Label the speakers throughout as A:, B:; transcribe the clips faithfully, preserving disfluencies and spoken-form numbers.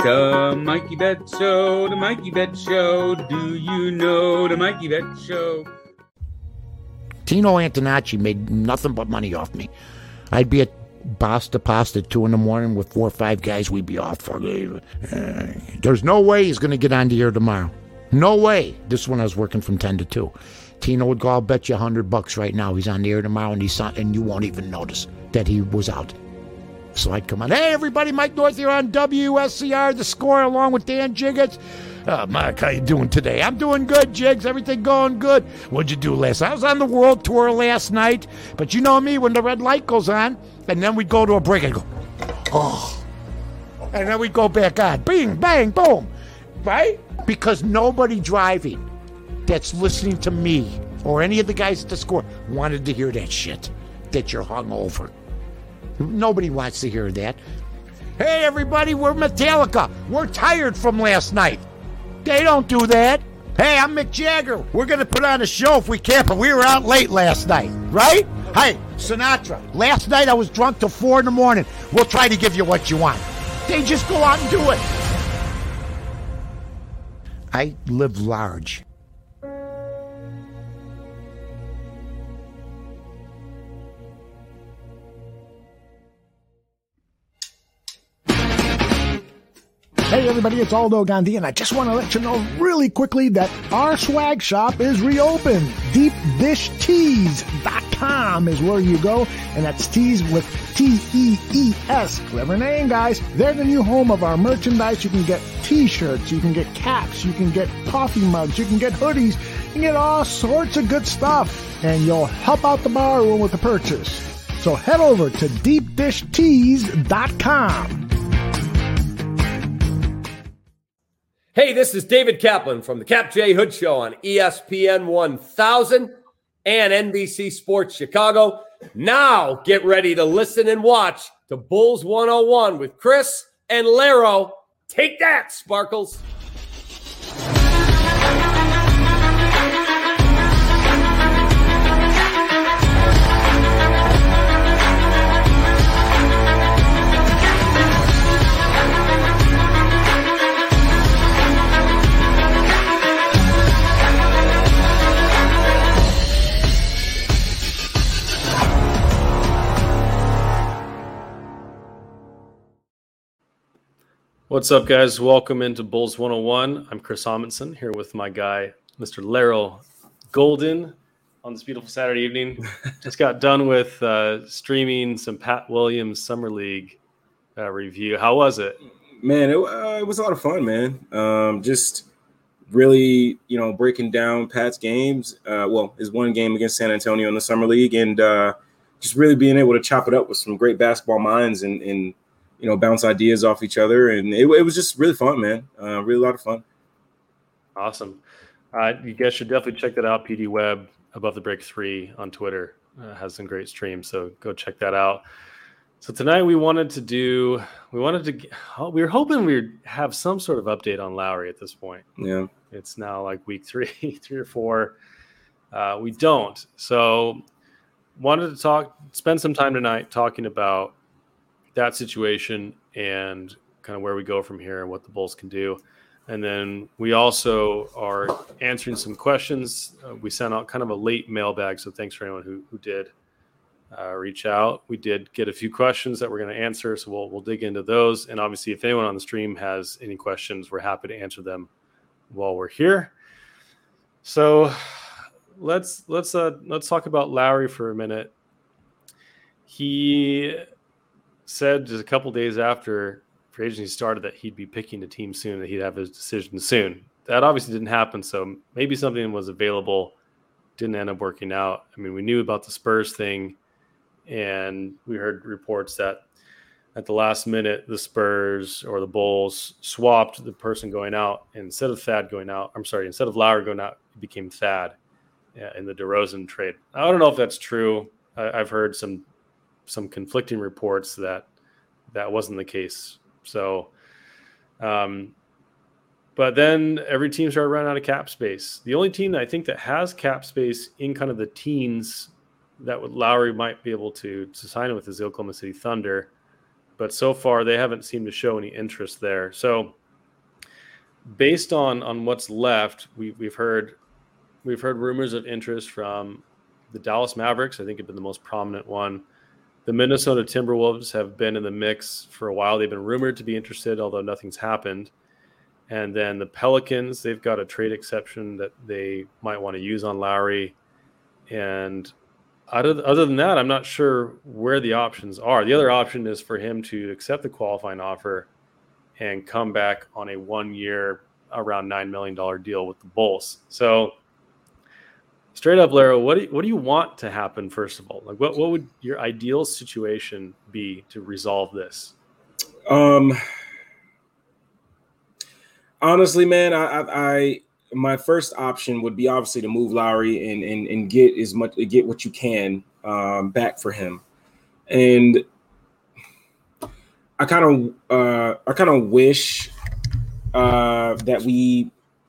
A: The Mikey Bet Show, the Mikey Bet Show. Do you know the Mikey Bet Show?
B: Tino Antonacci made nothing but money off me. I'd be at Basta Pasta at two in the morning with four or five guys. We'd be off. For, uh, there's no way he's going to get on the air tomorrow. No way. This is when I was working from ten to two. Tino would go, I'll bet you a hundred bucks right now. He's on the air tomorrow, and he's on, and you won't even notice that he was out. So I'd come on. Hey, everybody, Mike North here on W S C R, The Score, along with Dan Jiggets. Oh, Mike, how you doing today? I'm doing good, Jigs. Everything going good. What'd you do last night? I was on the world tour last night. But you know me, when the red light goes on, and then we'd go to a break, I'd go, oh. And then we'd go back on. Bing, bang, boom. Right? Because nobody driving that's listening to me or any of the guys at The Score wanted to hear that shit, that you're hungover. Nobody wants to hear that. Hey, everybody, we're Metallica. We're tired from last night. They don't do that. Hey, I'm Mick Jagger. We're going to put on a show if we can, but we were out late last night, right? Hey, Sinatra. Last night I was drunk till four in the morning. We'll try to give you what you want. They just go out and do it. I live large.
C: Hey everybody, it's Aldo Gandhi, and I just want to let you know really quickly that our swag shop is reopened. deep dish tees dot com is where you go, and that's tees with T E E S. Clever name, guys. They're the new home of our merchandise. You can get t-shirts, you can get caps, you can get coffee mugs, you can get hoodies, you can get all sorts of good stuff, and you'll help out the bar room with the purchase. So head over to deep dish tees dot com.
D: Hey, this is David Kaplan from the Cap J Hood Show on E S P N one thousand and N B C Sports Chicago. Now get ready to listen and watch to Bulls one oh one with Chris and Laro. Take that, Sparkles.
E: What's up, guys? Welcome into Bulls one oh one. I'm Chris Amundsen here with my guy, Mister Laro Golden, on this beautiful Saturday evening. Just got done with uh, streaming some Pat Williams Summer League uh, review. How was it?
F: Man, it, uh, it was a lot of fun, man. Um, just really, you know, breaking down Pat's games. Uh, well, his one game against San Antonio in the Summer League, and uh, just really being able to chop it up with some great basketball minds and, and you know, bounce ideas off each other. And it, it was just really fun, man. Uh, really a lot of fun.
E: Awesome. Uh, you guys should definitely check that out. P D Web, Above the Break three on Twitter, uh, has some great streams. So go check that out. So tonight we wanted to do, we wanted to, we were hoping we'd have some sort of update on Lowry at this point.
F: Yeah.
E: It's now like week three, three or four. Uh, we don't. So wanted to talk, spend some time tonight talking about that situation and kind of where we go from here and what the Bulls can do. And then we also are answering some questions. Uh, we sent out kind of a late mailbag, so thanks for anyone who, who did uh, reach out. We did get a few questions that we're going to answer, so we'll we'll dig into those. And obviously, if anyone on the stream has any questions, we're happy to answer them while we're here. So let's let's uh, let's talk about Lowry for a minute. He said just a couple days after free agency started that he'd be picking a team soon, that he'd have his decision soon. That obviously didn't happen, so maybe something was available, didn't end up working out. I mean, we knew about the Spurs thing, and we heard reports that at the last minute, the Spurs or the Bulls swapped the person going out. Instead of Thad going out, I'm sorry, instead of Lowry going out, it became Thad in the DeRozan trade. I don't know if that's true. I, I've heard some some conflicting reports that that wasn't the case. So, um, but then every team started running out of cap space. The only team that I think that has cap space in kind of the teens that would Lowry might be able to, to sign with is the Oklahoma City Thunder. but so far they haven't seemed to show any interest there. So based on on what's left, we, we've heard we've heard rumors of interest from the Dallas Mavericks. I think have been the most prominent one. The Minnesota Timberwolves have been in the mix for a while. They've been rumored to be interested, although nothing's happened. And then the Pelicans, they've got a trade exception that they might want to use on Lowry. And other, other than that, I'm not sure where the options are. The other option is for him to accept the qualifying offer and come back on a one-year, around nine million dollars deal with the Bulls. So straight up, Laro, what do you, what do you want to happen, first of all? Like, what, what would your ideal situation be to resolve this?
F: Um, honestly, man, I, I, I my first option would be obviously to move Lowry and and, and get as much get what you can um, back for him. And I kind of uh, I kind of wish uh, that we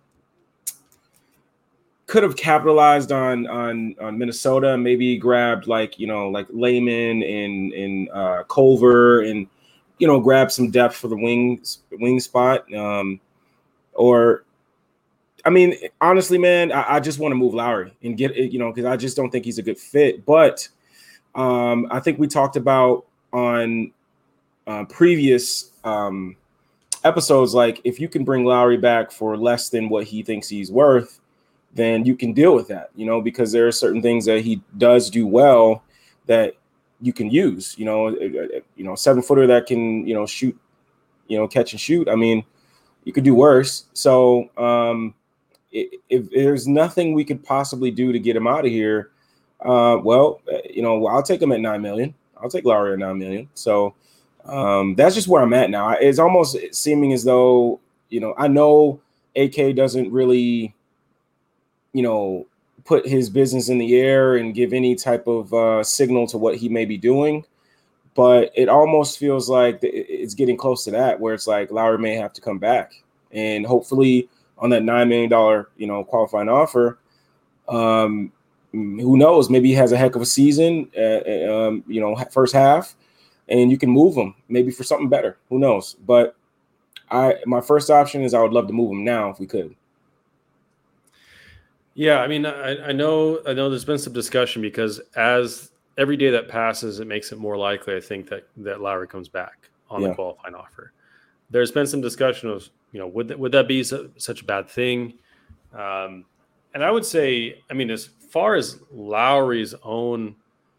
F: could have capitalized on on on Minnesota, maybe grabbed like, you know, like Layman and and uh, Culver, and, you know, grab some depth for the wings wing spot. Um, or, I mean, honestly, man, I, I just want to move Lowry and get it, you know, because I just don't think he's a good fit. But um, I think we talked about on uh, previous um, episodes, like, if you can bring Lowry back for less than what he thinks he's worth, then you can deal with that, you know, because there are certain things that he does do well that you can use, you know, you know, seven footer that can, you know, shoot, you know, catch and shoot. I mean, you could do worse. So um, if, if there's nothing we could possibly do to get him out of here, uh, well, you know, I'll take him at nine million. I'll take Lowry at nine million. So um, that's just where I'm at now. It's almost seeming as though, you know, I know A K doesn't really, you know, put his business in the air and give any type of uh, signal to what he may be doing. But it almost feels like it's getting close to that, where it's like Lowry may have to come back. And hopefully on that nine million dollars, you know, qualifying offer, um, who knows, maybe he has a heck of a season, uh, um, you know, first half, and you can move him maybe for something better. Who knows? But I, my first option is I would love to move him now if we could.
E: Yeah, I mean, I, I know, I know there's been some discussion, because as every day that passes, it makes it more likely, I think, that that Lowry comes back on yeah. the qualifying offer. There's been some discussion of, you know, would that, would that be so, such a bad thing? Um, and I would say, I mean, as far as Lowry's own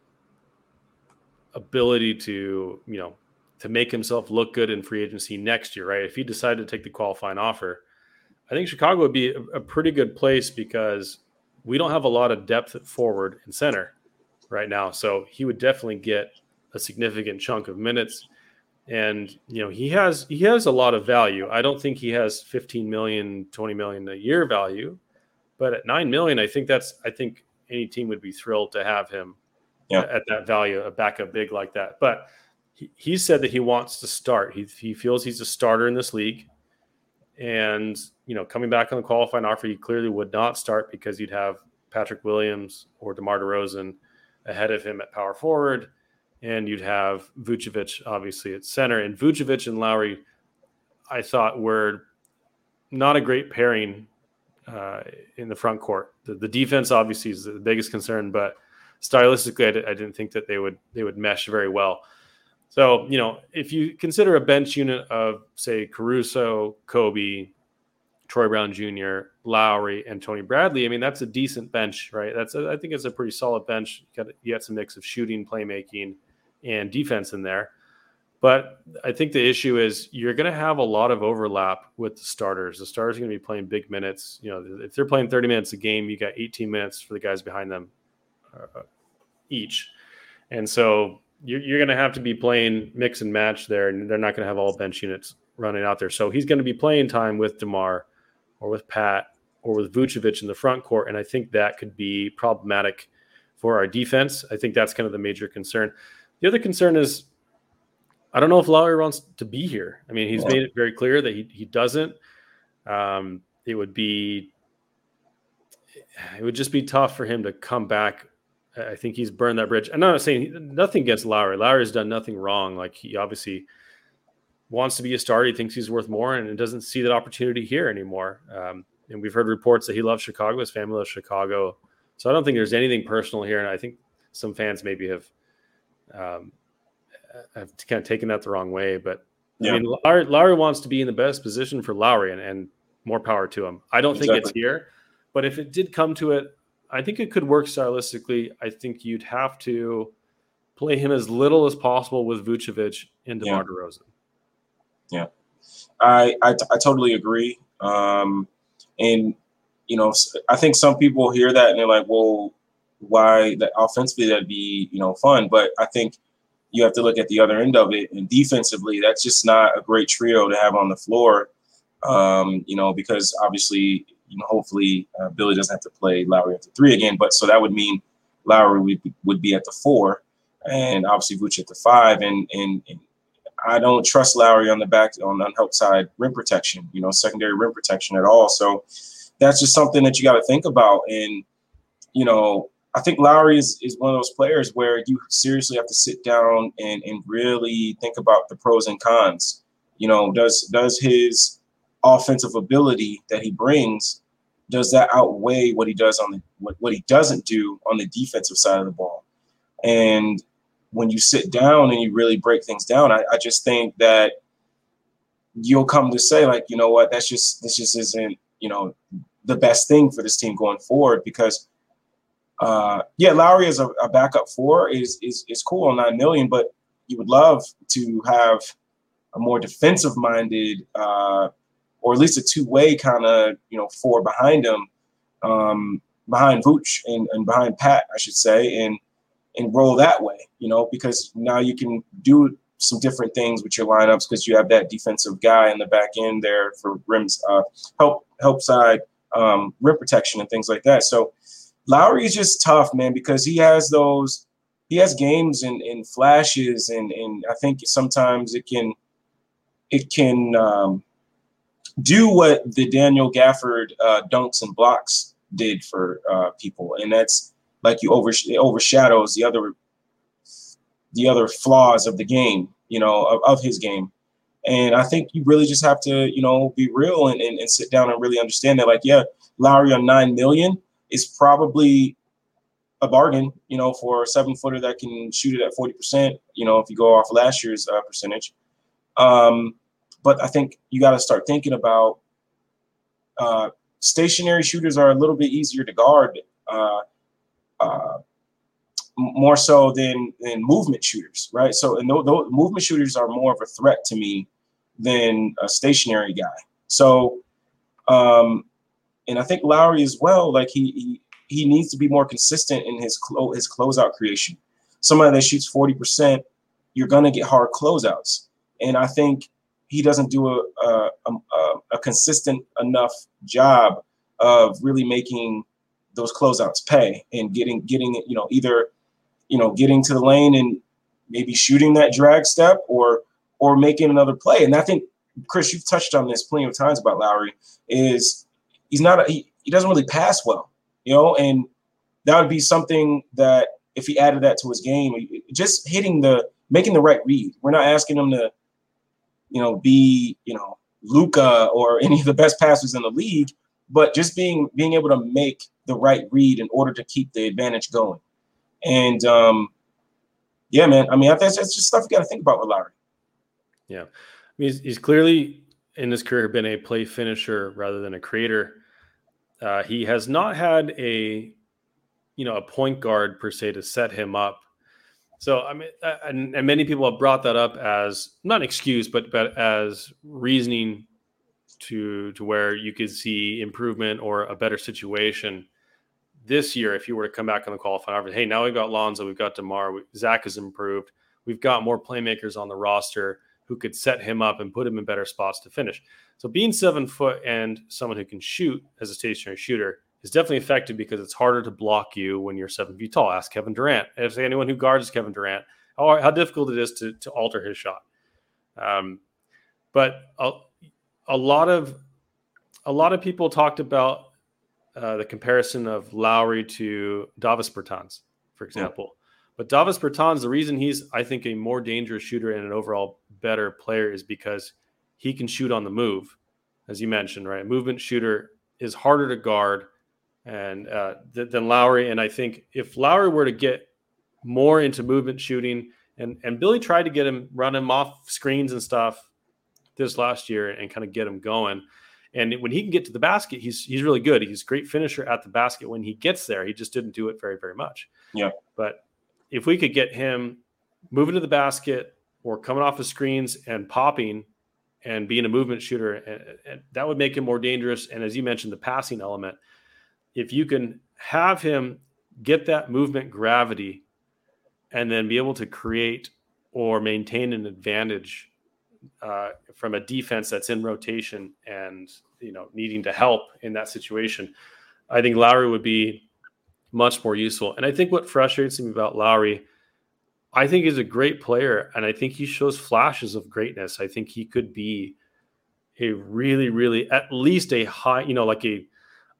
E: ability to, you know, to make himself look good in free agency next year, right? If he decided to take the qualifying offer, I think Chicago would be a, a pretty good place, because we don't have a lot of depth at forward and center right now. So he would definitely get a significant chunk of minutes. And, you know, he has, he has a lot of value. I don't think he has fifteen million, twenty million a year value, but at nine million, I think that's, I think any team would be thrilled to have him yeah. at that value, a backup big like that. But he, he said that he wants to start. He, he feels he's a starter in this league. And, you know, coming back on the qualifying offer, he clearly would not start, because you'd have Patrick Williams or DeMar DeRozan ahead of him at power forward, and you'd have Vucevic obviously at center. And Vucevic and Lowry, I thought, were not a great pairing uh, in the front court. The, the defense obviously is the biggest concern, but stylistically, I, d- I didn't think that they would they would mesh very well. So, you know, if you consider a bench unit of, say, Caruso, Kobe, Troy Brown Junior, Lowry, and Tony Bradley, I mean, that's a decent bench, right? That's a, I think it's a pretty solid bench. You got, you got some mix of shooting, playmaking, and defense in there. But I think the issue is you're going to have a lot of overlap with the starters. The starters are going to be playing big minutes. You know, if they're playing thirty minutes a game, you got eighteen minutes for the guys behind them uh, each. And so you're, you're going to have to be playing mix and match there, and they're not going to have all bench units running out there. So he's going to be playing time with DeMar or with Pat or with Vucevic in the front court, and I think that could be problematic for our defense. I think that's kind of the major concern. The other concern is, I don't know if Lowry wants to be here. I mean, he's made it very clear that he he doesn't. Um, it would be, it would just be tough for him to come back I think he's burned that bridge. I'm not saying nothing against Lowry. Lowry has done nothing wrong. Like, he obviously wants to be a starter. He thinks he's worth more, and doesn't see that opportunity here anymore. Um, and we've heard reports that he loves Chicago. His family loves Chicago. So I don't think there's anything personal here. And I think some fans maybe have um, have kind of taken that the wrong way. But yeah. I mean, Lowry, Lowry wants to be in the best position for Lowry, and, and more power to him. I don't exactly. think it's here, but if it did come to it, I think it could work stylistically. I think you'd have to play him as little as possible with Vucevic and DeMar
F: yeah.
E: DeRozan.
F: Yeah, I, I I totally agree. Um, and you know, I think some people hear that and they're like, "Well, why?" That offensively, that'd be you know fun. But I think you have to look at the other end of it. And defensively, that's just not a great trio to have on the floor. Um, you know, because obviously. You know, hopefully uh, Billy doesn't have to play Lowry at the three again, but so that would mean Lowry would be, would be at the four, and obviously Vuce at the five. And, and and I don't trust Lowry on the back on the help side rim protection, you know, secondary rim protection at all. So that's just something that you got to think about. And you know, I think Lowry is, is one of those players where you seriously have to sit down and and really think about the pros and cons. You know, does does his offensive ability that he brings, does that outweigh what he does on the what, what he doesn't do on the defensive side of the ball? And when you sit down and you really break things down, I, I just think that you'll come to say, like, you know what, that's just this just isn't, you know, the best thing for this team going forward. Because uh yeah, Lowry as a, a backup four is is is cool on nine million, but you would love to have a more defensive minded uh or at least a two-way kind of, you know, four behind him, um, behind Vooch and, and behind Pat, I should say, and and roll that way, you know, because now you can do some different things with your lineups because you have that defensive guy in the back end there for rims, uh, help help side, um, rim protection and things like that. So Lowry is just tough, man, because he has those, he has games and, and flashes, and and I think sometimes it can, it can. Um, do what the Daniel Gafford uh, dunks and blocks did for uh, people, and that's like you over it overshadows the other the other flaws of the game, you know, of, of his game. And I think you really just have to, you know, be real and, and, and sit down and really understand that, like, yeah, Lowry on nine million is probably a bargain, you know, for a seven footer that can shoot it at forty percent, you know, if you go off last year's uh, percentage. Um, But I think you got to start thinking about uh, stationary shooters are a little bit easier to guard, uh, uh, more so than, than movement shooters, right? So, and those, those movement shooters are more of a threat to me than a stationary guy. So, um, and I think Lowry as well, like he he, he needs to be more consistent in his clo- his closeout creation. Somebody that shoots forty percent, you're gonna get hard closeouts, and I think he doesn't do a, a, a, a consistent enough job of really making those closeouts pay and getting, getting you know, either, you know, getting to the lane and maybe shooting that drag step or, or making another play. And I think, Chris, you've touched on this plenty of times about Lowry, is he's not, a, he, he doesn't really pass well, you know, and that would be something that if he added that to his game, just hitting the, making the right read. We're not asking him to, you know, be, you know, Luka or any of the best passers in the league, but just being being able to make the right read in order to keep the advantage going. And um, yeah, man, I mean, I think that's just stuff you got to think about with Lowry.
E: Yeah, I mean, he's, he's clearly in his career been a play finisher rather than a creator. Uh, he has not had a, you know, a point guard per se to set him up. So, I mean, and, and many people have brought that up as not an excuse, but, but as reasoning to, to where you could see improvement or a better situation this year. If you were to come back on the qualifying, hey, now we've got Lonzo, we've got DeMar, we, Zach has improved. We've got more playmakers on the roster who could set him up and put him in better spots to finish. So being seven foot and someone who can shoot as a stationary shooter is definitely effective because it's harder to block you when you're seven feet tall. Ask Kevin Durant. If anyone who guards Kevin Durant, how, how difficult it is to, to alter his shot. Um, but a, a lot of a lot of people talked about uh, the comparison of Lowry to Davis Bertans. for example. Yeah. But Davis Bertans, the reason he's, I think, a more dangerous shooter and an overall better player is because he can shoot on the move, as you mentioned, right? A movement shooter is harder to guard and uh, th- than Lowry. And I think if Lowry were to get more into movement shooting, and, and Billy tried to get him, run him off screens and stuff this last year and kind of get him going. And when he can get to the basket, he's he's really good. He's a great finisher at the basket when he gets there. He just didn't do it very, very much.
F: Yeah.
E: But if we could get him moving to the basket or coming off of screens and popping and being a movement shooter, and, and that would make him more dangerous. And as you mentioned, the passing element, if you can have him get that movement gravity and then be able to create or maintain an advantage uh, from a defense that's in rotation and, you know, needing to help in that situation, I think Lowry would be much more useful. And I think what frustrates me about Lowry, I think he's a great player, and I think he shows flashes of greatness. I think he could be a really, really, at least a high, you know, like a,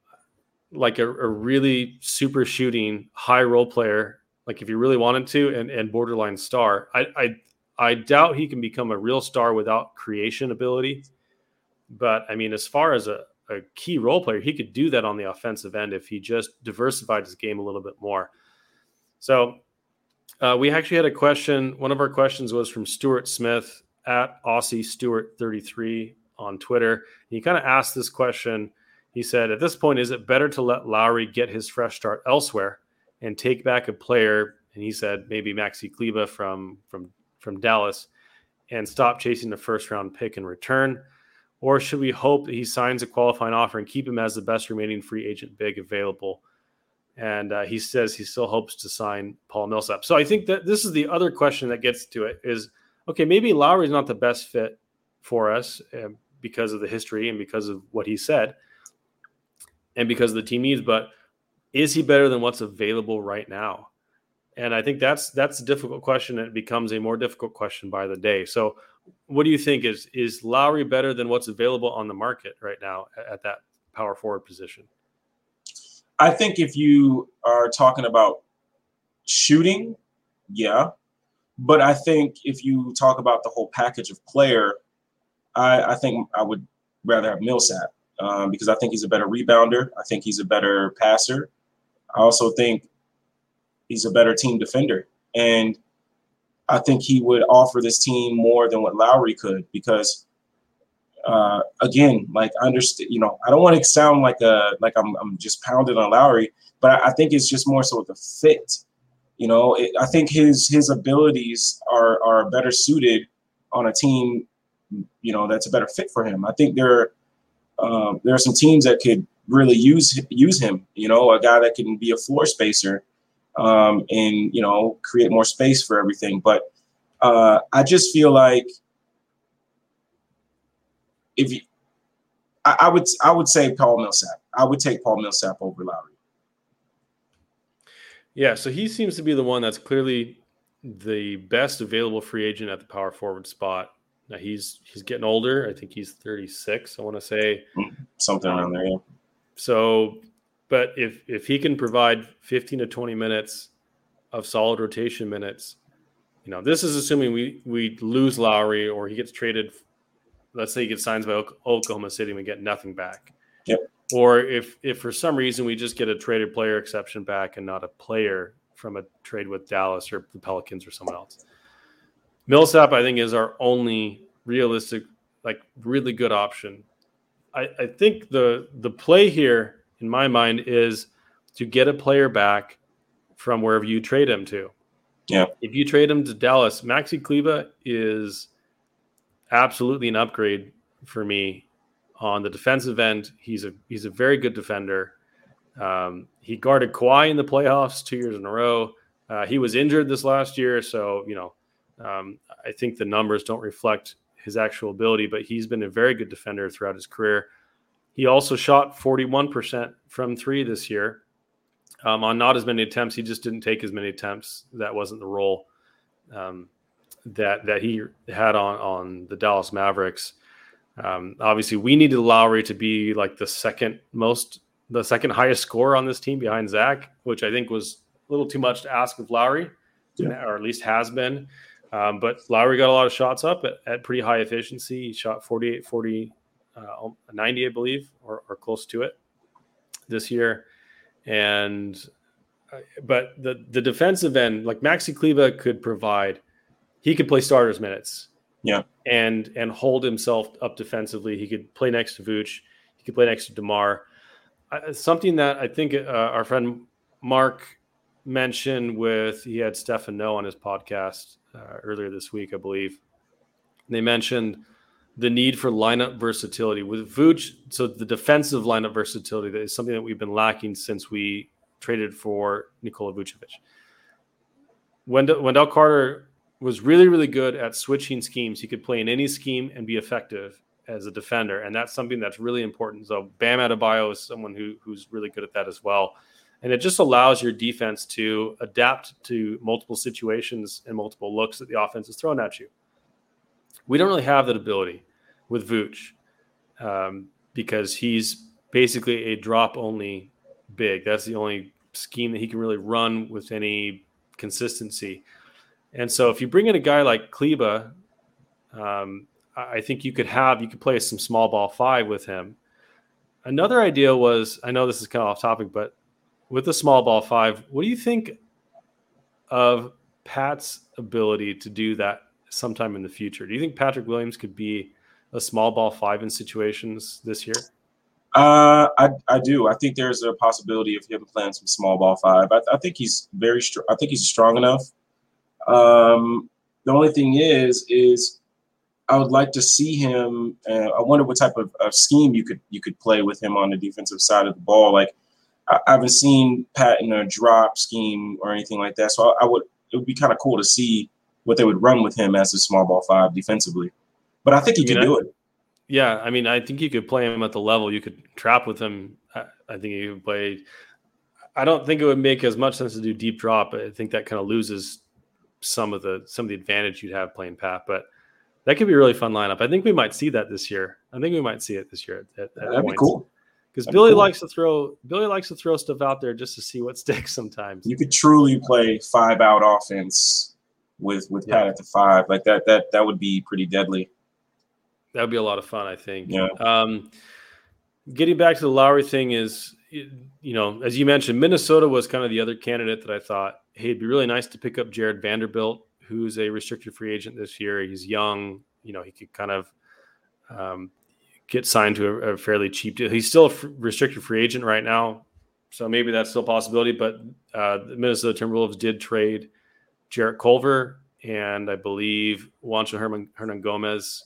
E: like a, a really super shooting high role player. Like if you really wanted to, and, and borderline star. I, I, I doubt he can become a real star without creation ability. But I mean, as far as a, a key role player, he could do that on the offensive end if he just diversified his game a little bit more. So uh, we actually had a question. One of our questions was from Stuart Smith at Aussie Stuart thirty-three on Twitter. And he kind of asked this question. He said, at this point, is it better to let Lowry get his fresh start elsewhere and take back a player? And he said, maybe Maxi Kleber from, from, from Dallas, and stop chasing the first round pick in return? Or should we hope that he signs a qualifying offer and keep him as the best remaining free agent big available? And uh, he says he still hopes to sign Paul Millsap. So I think that this is the other question that gets to it is, okay, maybe Lowry is not the best fit for us uh, because of the history and because of what he said and because of the team needs, but is he better than what's available right now? And I think that's that's a difficult question, and it becomes a more difficult question by the day. So what do you think? Is is Lowry better than what's available on the market right now at, at that power forward position?
F: I think if you are talking about shooting, yeah. But I think if you talk about the whole package of player, I, I think I would rather have Millsap um, because I think he's a better rebounder. I think he's a better passer. I also think he's a better team defender. And I think he would offer this team more than what Lowry could because, uh, again, like I understand, you know, I don't want to sound like a like I'm I'm just pounding on Lowry, but I, I think it's just more so the fit. You know, it, I think his his abilities are are better suited on a team, you know, that's a better fit for him. I think there um, there are some teams that could really use use him. You know, a guy that can be a floor spacer. Um, and, you know, create more space for everything. But uh, I just feel like if you, I, I would I would say Paul Millsap. I would take Paul Millsap over Lowry.
E: Yeah, so he seems to be the one that's clearly the best available free agent at the power forward spot. Now he's he's getting older. I think he's thirty-six, I want to say.
F: Something around there, yeah.
E: So But if if he can provide fifteen to twenty minutes of solid rotation minutes, you know, this is assuming we we lose Lowry or he gets traded. Let's say he gets signed by Oklahoma City and we get nothing back.
F: Yep.
E: Or if if for some reason we just get a traded player exception back and not a player from a trade with Dallas or the Pelicans or someone else. Millsap, I think, is our only realistic, like really good option. I, I think the the play here, in my mind, is to get a player back from wherever you trade him to.
F: Yeah.
E: If you trade him to Dallas, Maxi Kleber is absolutely an upgrade for me on the defensive end. He's a he's a very good defender. Um, he guarded Kawhi in the playoffs two years in a row. Uh, he was injured this last year, so you know um, I think the numbers don't reflect his actual ability, but he's been a very good defender throughout his career. He also shot forty-one percent from three this year um, on not as many attempts. He just didn't take as many attempts. That wasn't the role um, that that he had on, on the Dallas Mavericks. Um, obviously, we needed Lowry to be like the second most, the second highest scorer on this team behind Zach, which I think was little too much to ask of Lowry,
F: Yeah.
E: or at least has been. Um, but Lowry got a lot of shots up at, at pretty high efficiency. He shot forty-eight, forty, uh, ninety, I believe, or, or close to it this year. And uh, but the the defensive end, like Maxi Kleber could provide, he could play starters minutes.
F: Yeah.
E: And and hold himself up defensively. He could play next to Vooch. He could play next to DeMar. Uh, something that I think uh, our friend Mark mentioned with, he had Stefan No on his podcast uh, earlier this week, I believe. They mentioned the need for lineup versatility with Vooch. So the defensive lineup versatility, that is something that we've been lacking since we traded for Nikola Vucevic. Wendell, Wendell Carter was really, really good at switching schemes. He could play in any scheme and be effective as a defender. And that's something that's really important. So Bam Adebayo is someone who who's really good at that as well. And it just allows your defense to adapt to multiple situations and multiple looks that the offense is throwing at you. We don't really have that ability with Vooch um, because he's basically a drop-only big. That's the only scheme that he can really run with any consistency. And so if you bring in a guy like Kleber, um, I think you could have, you could play some small ball five with him. Another idea was, I know this is kind of off topic, but with the small ball five, what do you think of Pat's ability to do that sometime in the future? Do you think Patrick Williams could be a small ball five in situations this year?
F: Uh, I I do. I think there's a possibility of him playing some small ball five. I, I think he's very strong. I think he's strong enough. Um, the only thing is, is I would like to see him. Uh, I wonder what type of, of scheme you could you could play with him on the defensive side of the ball. Like I, I haven't seen Pat in a drop scheme or anything like that. So I, I would. It would be kind of cool to see what they would run with him as a small ball five defensively. But I think he I mean, can do
E: I,
F: it.
E: Yeah, I mean, I think you could play him at the level. You could trap with him. I, I think you could play. I don't think it would make as much sense to do deep drop. I think that kind of loses some of the some of the advantage you'd have playing Pat. But that could be a really fun lineup. I think we might see that this year. I think we might see it this year. At, at
F: That'd
E: points.
F: be cool.
E: Because Billy be cool. likes to throw. Billy likes to throw stuff out there just to see what sticks. Sometimes
F: you could truly play five out offense with with yeah. Pat at the five. Like that. That that would be pretty deadly.
E: That would be a lot of fun, I think.
F: Yeah.
E: Um, getting back to the Lowry thing is, you know, as you mentioned, Minnesota was kind of the other candidate that I thought, hey, it'd be really nice to pick up Jared Vanderbilt, who's a restricted free agent this year. He's young. You know, he could kind of um, get signed to a, a fairly cheap deal. He's still a f- restricted free agent right now, so maybe that's still a possibility. But uh, the Minnesota Timberwolves did trade Jarrett Culver and I believe Juancho Herman, Hernan Gomez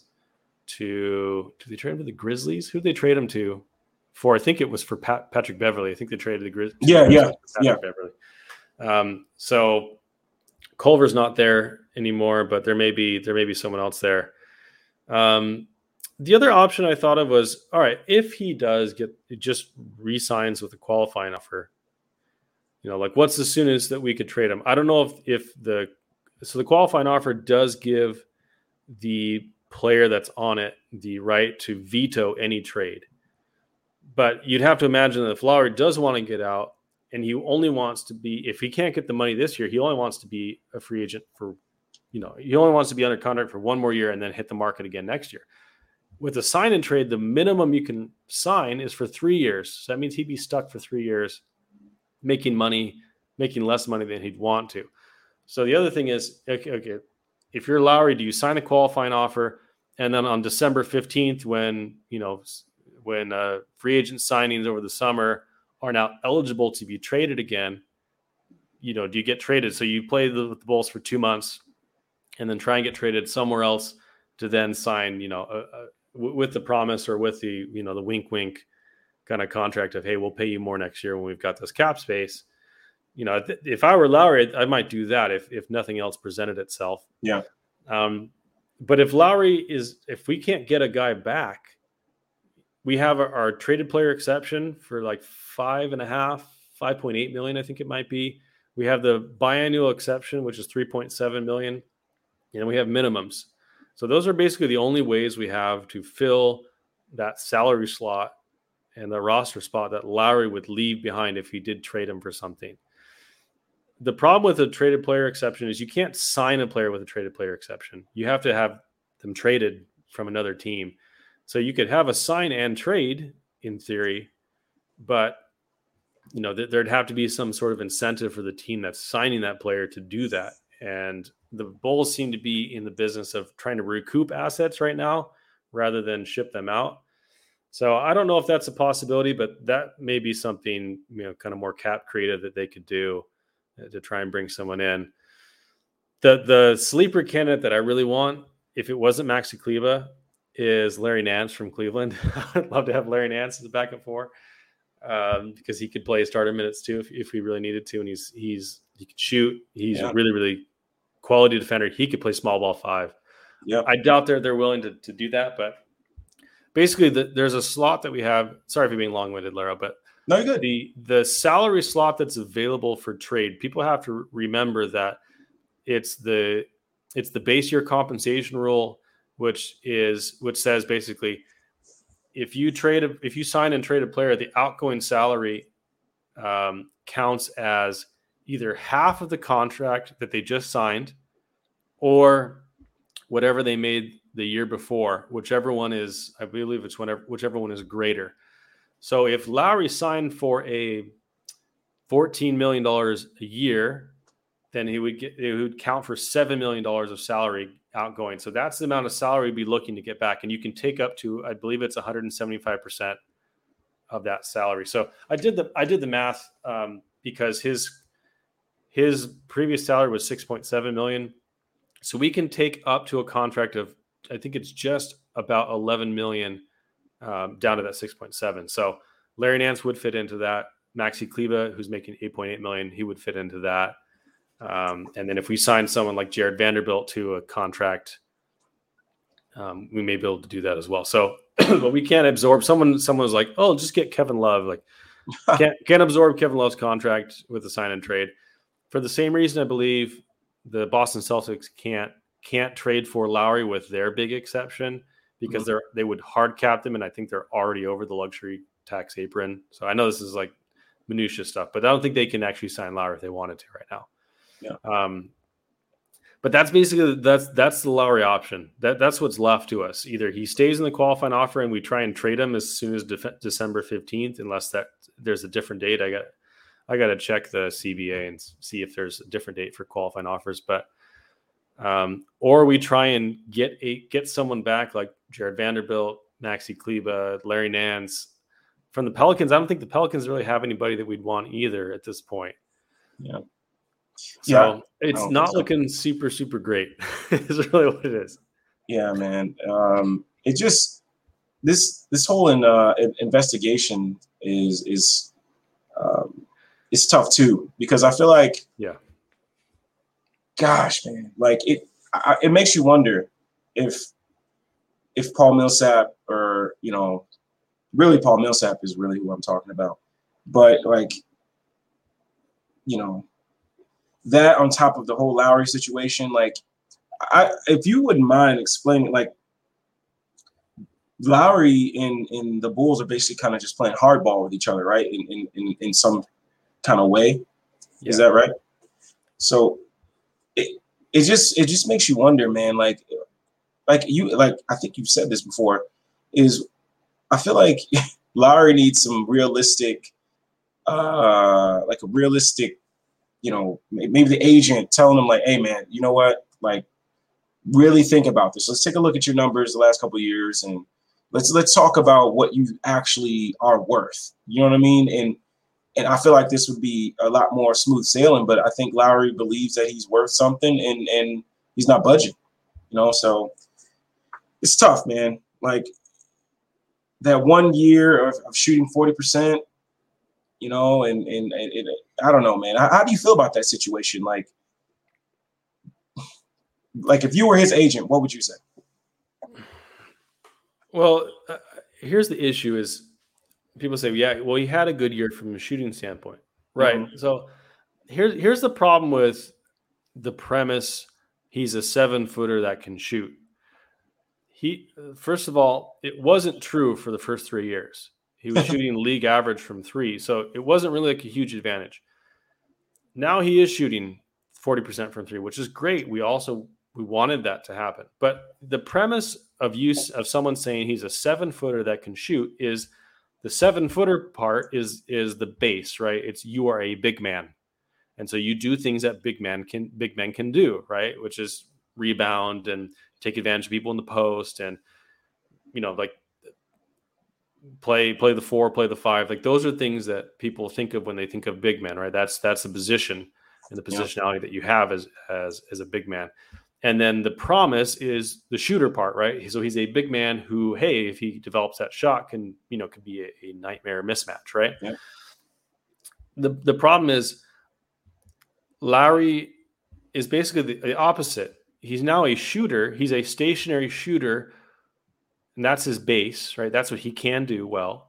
E: to, did they trade him to the Grizzlies? Who did they trade him to for? I think it was for Pat, Patrick Beverly. I think they traded the Grizz-
F: yeah,
E: Grizzlies.
F: Yeah,
E: yeah,
F: yeah.
E: Beverly. Um, so Culver's not there anymore, but there may be there may be someone else there. Um, the other option I thought of was, all right, if he does get just re-signs with a qualifying offer, you know, like what's the soonest that we could trade him? I don't know if if the so the qualifying offer does give the player that's on it the right to veto any trade. But you'd have to imagine that if Lowry does want to get out and he only wants to be, if he can't get the money this year, he only wants to be a free agent for, you know, he only wants to be under contract for one more year and then hit the market again next year. With a sign and trade, the minimum you can sign is for three years. So that means he'd be stuck for three years making money, making less money than he'd want to. So the other thing is, okay, okay if you're Lowry, do you sign the qualifying offer? And then on December fifteenth, when, you know, when uh, free agent signings over the summer are now eligible to be traded again, you know, do you get traded? So you play the, the Bulls for two months and then try and get traded somewhere else to then sign, you know, a, a, w- with the promise or with the, you know, the wink, wink kind of contract of, hey, we'll pay you more next year when we've got this cap space. You know, th- if I were Lowry, I might do that if if nothing else presented itself.
F: Yeah.
E: Um, but if Lowry is, if we can't get a guy back, we have our, our traded player exception for like five and a half, five point eight million, I think it might be. We have the biannual exception, which is three point seven million. And we have minimums. So those are basically the only ways we have to fill that salary slot and the roster spot that Lowry would leave behind if he did trade him for something. the problem with a traded player exception is you can't sign a player with a traded player exception. You have to have them traded from another team. So you could have a sign and trade in theory, but you know, th- there'd have to be some sort of incentive for the team that's signing that player to do that. And the Bulls seem to be in the business of trying to recoup assets right now rather than ship them out. So I don't know if that's a possibility, but that may be something, you know, kind of more cap creative that they could do to try and bring someone in. The the sleeper candidate that I really want, if it wasn't Maxi Kleber, is Larry Nance from Cleveland. I'd love to have Larry Nance as a backup four um, because he could play starter minutes too if, if we really needed to. And he's he's he could shoot. He's yeah. a really, really quality defender. He could play small ball five. Yeah, I doubt they're they're willing to, to do that, but basically the, there's a slot that we have. Sorry for being long-winded, Lara, but
F: no, you're good.
E: The the salary slot that's available for trade, people have to remember that it's the it's the base year compensation rule, which is which says basically if you trade a, if you sign and trade a player, the outgoing salary um, counts as either half of the contract that they just signed or whatever they made the year before, whichever one is, I believe it's whenever, whichever one is greater. So if Lowry signed for a fourteen million dollars a year, then he would get, it would count for seven million dollars of salary outgoing. So that's the amount of salary we'd be looking to get back. And you can take up to, I believe it's one hundred seventy-five percent of that salary. So I did the, I did the math um, because his, his previous salary was six point seven million. So we can take up to a contract of, I think it's just about eleven million um, down to that six point seven. So Larry Nance would fit into that. Maxi Kleber, who's making eight point eight million, he would fit into that. Um, and then if we sign someone like Jared Vanderbilt to a contract, um, we may be able to do that as well. So, but we can't absorb someone. Someone was like, "Oh, just get Kevin Love." Like, can't can't absorb Kevin Love's contract with a sign and trade. For the same reason, I believe the Boston Celtics can't can't trade for Lowry with their big exception because mm-hmm. they're they would hard cap them, and I think they're already over the luxury tax apron. So I know this is like minutia stuff, but I don't think they can actually sign Lowry if they wanted to right now. Yeah. Um, but that's basically that's that's the Lowry option. That that's what's left to us. Either he stays in the qualifying offer and we try and trade him as soon as de- December fifteenth, unless that there's a different date. I got I got to check the C B A and see if there's a different date for qualifying offers. But um, or we try and get a get someone back like Jared Vanderbilt, Maxi Kleber, Larry Nance from the Pelicans. I don't think the Pelicans really have anybody that we'd want either at this point.
F: Yeah.
E: So yeah, it's not so. looking super, super great. Is really what it is.
F: Yeah, man. Um, it just this this whole in, uh, investigation is is um, it's tough too because I feel like
E: yeah,
F: gosh, man, like it I, it makes you wonder if if Paul Millsap or you know really Paul Millsap is really who I'm talking about, but like you know. That on top of the whole Lowry situation, like, I if you wouldn't mind explaining, like, Lowry and, and the Bulls are basically kind of just playing hardball with each other, right? In in in, in some kind of way, yeah. Is that right? So it it just it just makes you wonder, man. Like, like you like I think you've said this before. Is I feel like Lowry needs some realistic, uh, like a realistic. You know, maybe the agent telling them like, hey, man, you know what? Like, really think about this. Let's take a look at your numbers the last couple of years and let's let's talk about what you actually are worth. You know what I mean? And and I feel like this would be a lot more smooth sailing, but I think Lowry believes that he's worth something and and he's not budging, you know, so it's tough, man. Like that one year of, of shooting forty percent. You know, and, and, and, and I don't know, man. How, how do you feel about that situation? Like, like if you were his agent, what would you say?
E: Well, uh, here's the issue is people say, yeah, well, he had a good year from a shooting standpoint. Right. Mm-hmm. So here's, here's the problem with the premise. He's a seven footer that can shoot. He, first of all, it wasn't true for the first three years. He was shooting league average from three. So it wasn't really like a huge advantage. now he is shooting forty percent from three, which is great. We also we wanted that to happen. But the premise of use of someone saying he's a seven footer that can shoot is the seven footer part is is the base, right? It's you are a big man. And so you do things that big men can big men can do, right? Which is rebound and take advantage of people in the post and, you know, like play play the four, play the five. Like those are things that people think of when they think of big men, right? That's that's the position and the positionality yeah. that you have as as as a big man. And then the promise is the shooter part, right? So he's a big man who, hey, if he develops that shot, can you know could be a, a nightmare mismatch, right?
F: Yeah.
E: The the problem is Lowry is basically the, the opposite. He's now a shooter. He's a stationary shooter, and that's his base, right? That's what he can do well.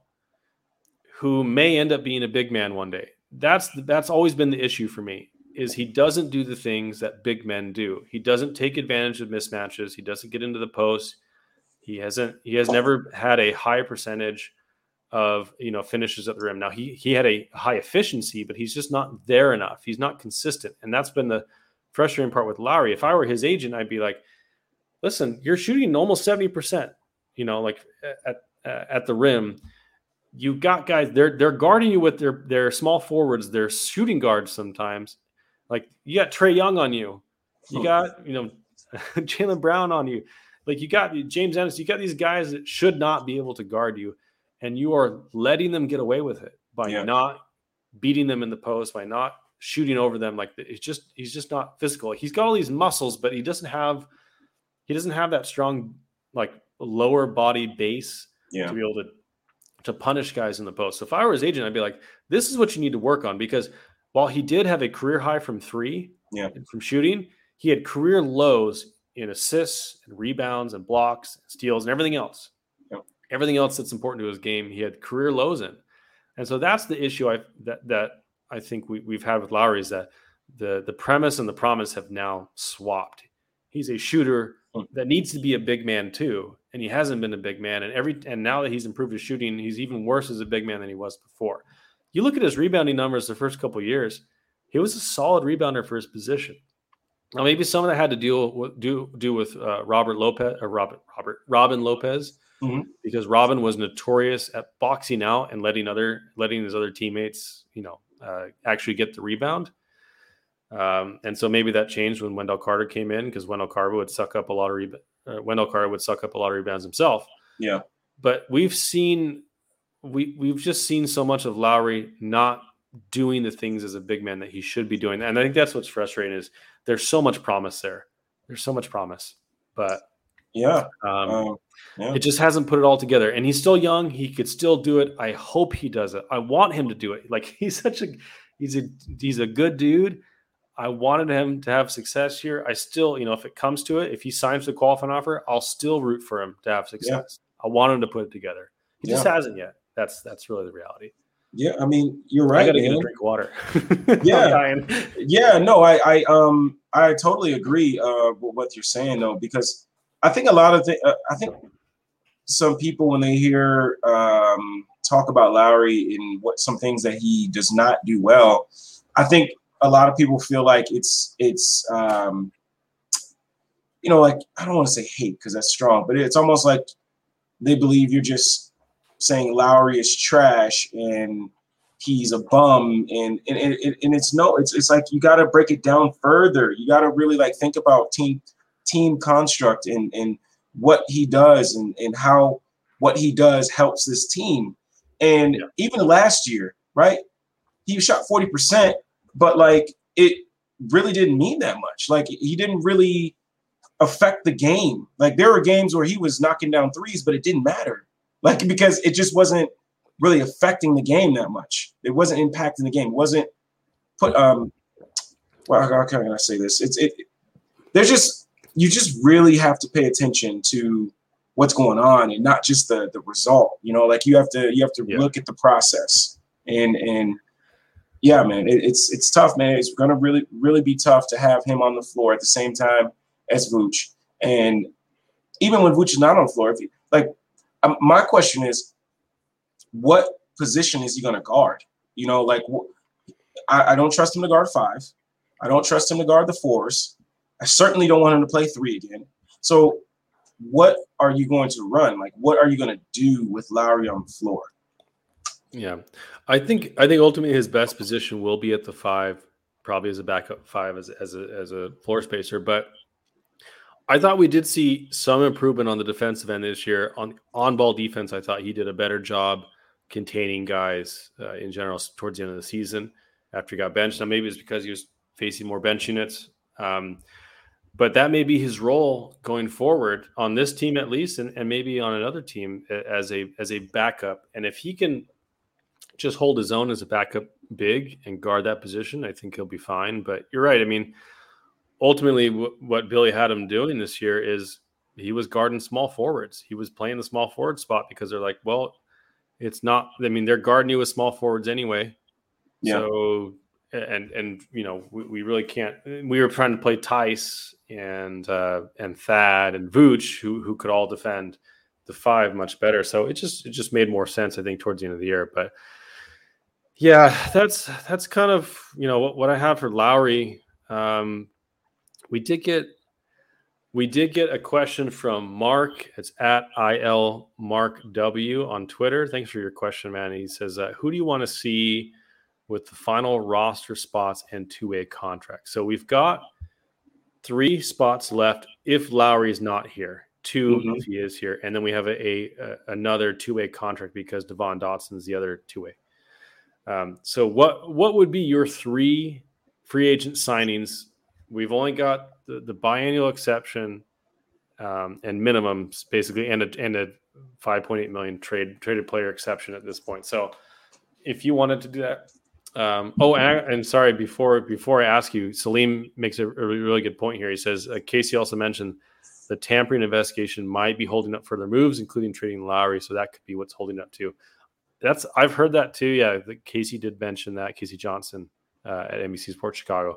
E: Who may end up being a big man one day. That's that's always been the issue for me. Is he doesn't do the things that big men do. He doesn't take advantage of mismatches. He doesn't get into the post. He hasn't. He has never had a high percentage of you know finishes at the rim. Now he he had a high efficiency, but he's just not there enough. He's not consistent, and that's been the frustrating part with Lowry. If I were his agent, I'd be like, "Listen, you're shooting almost seventy percent. You know, like at at the rim." You got guys. They're they're guarding you with their their small forwards. They're shooting guards sometimes. Like you got Trae Young on you, you got you know Jaylen Brown on you, like you got James Ennis. You got these guys that should not be able to guard you, and you are letting them get away with it by yeah. not beating them in the post, by not shooting over them. Like it's just he's just not physical. He's got all these muscles, but he doesn't have he doesn't have that strong like lower body base
F: yeah.
E: to be able to to punish guys in the post. So if I were his agent, I'd be like, this is what you need to work on because. While he did have a career high from three,
F: yeah.
E: from shooting, he had career lows in assists and rebounds and blocks, and steals, and everything else.
F: Yeah.
E: Everything else that's important to his game, he had career lows in. And so that's the issue I that that I think we, we've had with Lowry is that the the premise and the promise have now swapped. He's a shooter that needs to be a big man too, and he hasn't been a big man. And every and now that he's improved his shooting, he's even worse as a big man than he was before. You look at his rebounding numbers the first couple of years, he was a solid rebounder for his position. Now, maybe some of that had to deal with, do, do with uh, Robert Lopez or Robert, Robert, Robin Lopez,
F: mm-hmm.
E: because Robin was notorious at boxing out and letting other, letting his other teammates, you know, uh, actually get the rebound. Um, and so maybe that changed when Wendell Carter came in because Wendell Carter would suck up a lot of rebounds. Uh, Wendell Carter would suck up a lot of rebounds himself.
F: Yeah.
E: But we've seen, We we've just seen so much of Lowry not doing the things as a big man that he should be doing, and I think that's what's frustrating. Is there's so much promise there. There's so much promise, but
F: yeah,
E: um,
F: um, yeah.
E: it just hasn't put it all together. And he's still young; he could still do it. I hope he does it. I want him to do it. Like he's such a he's a he's a good dude. I wanted him to have success here. I still, you know, if it comes to it, if he signs the qualifying offer, I'll still root for him to have success. Yeah. I want him to put it together. He yeah. just hasn't yet. That's that's really the reality.
F: Yeah, I mean, you're right.
E: I gotta
F: man.
E: get a drink of water.
F: yeah, yeah. No, I, I, um, I totally agree uh, with what you're saying, though, because I think a lot of the, uh, I think some people when they hear um, talk about Lowry and what some things that he does not do well, I think a lot of people feel like it's it's um, you know, like I don't want to say hate because that's strong, but it's almost like they believe you're just saying Lowry is trash and he's a bum and and, and, and it's no it's it's like you got to break it down further. You got to really like think about team team construct and and what he does and and how what he does helps this team. And yeah. even last year, right, he shot forty percent, but like it really didn't mean that much. Like he didn't really affect the game. Like there were games where he was knocking down threes, but it didn't matter. Like, because it just wasn't really affecting the game that much. It wasn't impacting the game. It wasn't put, um, well, how can I say this? It's, it, there's just, you just really have to pay attention to what's going on and not just the, the result, you know, like you have to, you have to yeah. look at the process and, and yeah, man, it, it's, it's tough, man. It's going to really, really be tough to have him on the floor at the same time as Vooch. And even when Vooch is not on the floor, if he, like, Um, my question is, what position is he going to guard? You know, like wh- I, I don't trust him to guard five. I don't trust him to guard the fours. I certainly don't want him to play three again. So what are you going to run? Like, what are you going to do with Lowry on the floor?
E: Yeah, I think I think ultimately his best position will be at the five, probably as a backup five, as as a as a floor spacer. But I thought we did see some improvement on the defensive end this year. On on ball defense, I thought he did a better job containing guys uh, in general towards the end of the season after he got benched. Now maybe it's because he was facing more bench units. Um, But that may be his role going forward on this team at least, and, and maybe on another team as a as a backup. And if he can just hold his own as a backup big and guard that position, I think he'll be fine. But you're right. I mean, ultimately w- what Billy had him doing this year is he was guarding small forwards. He was playing the small forward spot because they're like, well, it's not – I mean, they're guarding you with small forwards anyway. Yeah. So – And, and you know, we, we really can't – we were trying to play Tice and uh, and Thad and Vooch, who who could all defend the five much better. So it just it just made more sense, I think, towards the end of the year. But, yeah, that's that's kind of, you know, what, what I have for Lowry. Um, we did get we did get a question from Mark. It's at I L Mark W on Twitter. Thanks for your question, man. He says, uh, who do you want to see with the final roster spots and two-way contracts? So we've got three spots left if Lowry is not here, two mm-hmm. if he is here, and then we have a, a, a another two-way contract because Devon Dotson is the other two-way. Um, so what what would be your three free agent signings? We've only got the, the biannual exception um, and minimums basically, and a and a five point eight million trade traded player exception at this point. So if you wanted to do that. Um, oh, and, I, and sorry, before before I ask you, Salim makes a, a really good point here. He says, uh, Casey also mentioned the tampering investigation might be holding up further moves, including trading Lowry. So that could be what's holding up too. That's I've heard that too. Yeah, the, Casey did mention that, Casey Johnson uh, at N B C Sports Chicago.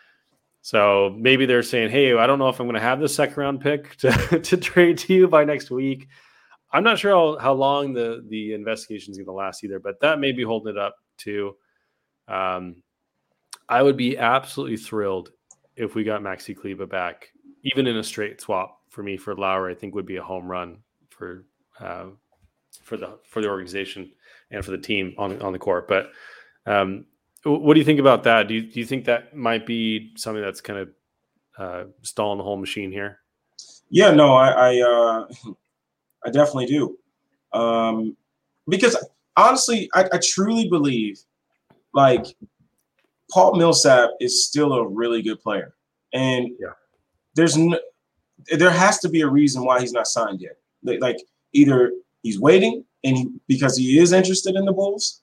E: So maybe they're saying, hey, I don't know if I'm going to have this second round pick to, to trade to you by next week. I'm not sure how, how long the, the investigation is going to last either, but that may be holding it up too. Um, I would be absolutely thrilled if we got Maxi Kleber back, even in a straight swap for me for Lowry. I think would be a home run for uh, for the for the organization and for the team on on the court. But um, what do you think about that? Do you do you think that might be something that's kind of uh, stalling the whole machine here?
F: Yeah, no, I I, uh, I definitely do, um, because honestly, I, I truly believe. Like, Paul Millsap is still a really good player, and
E: yeah.
F: there's no, there has to be a reason why he's not signed yet. Like, either he's waiting and he, because he is interested in the Bulls,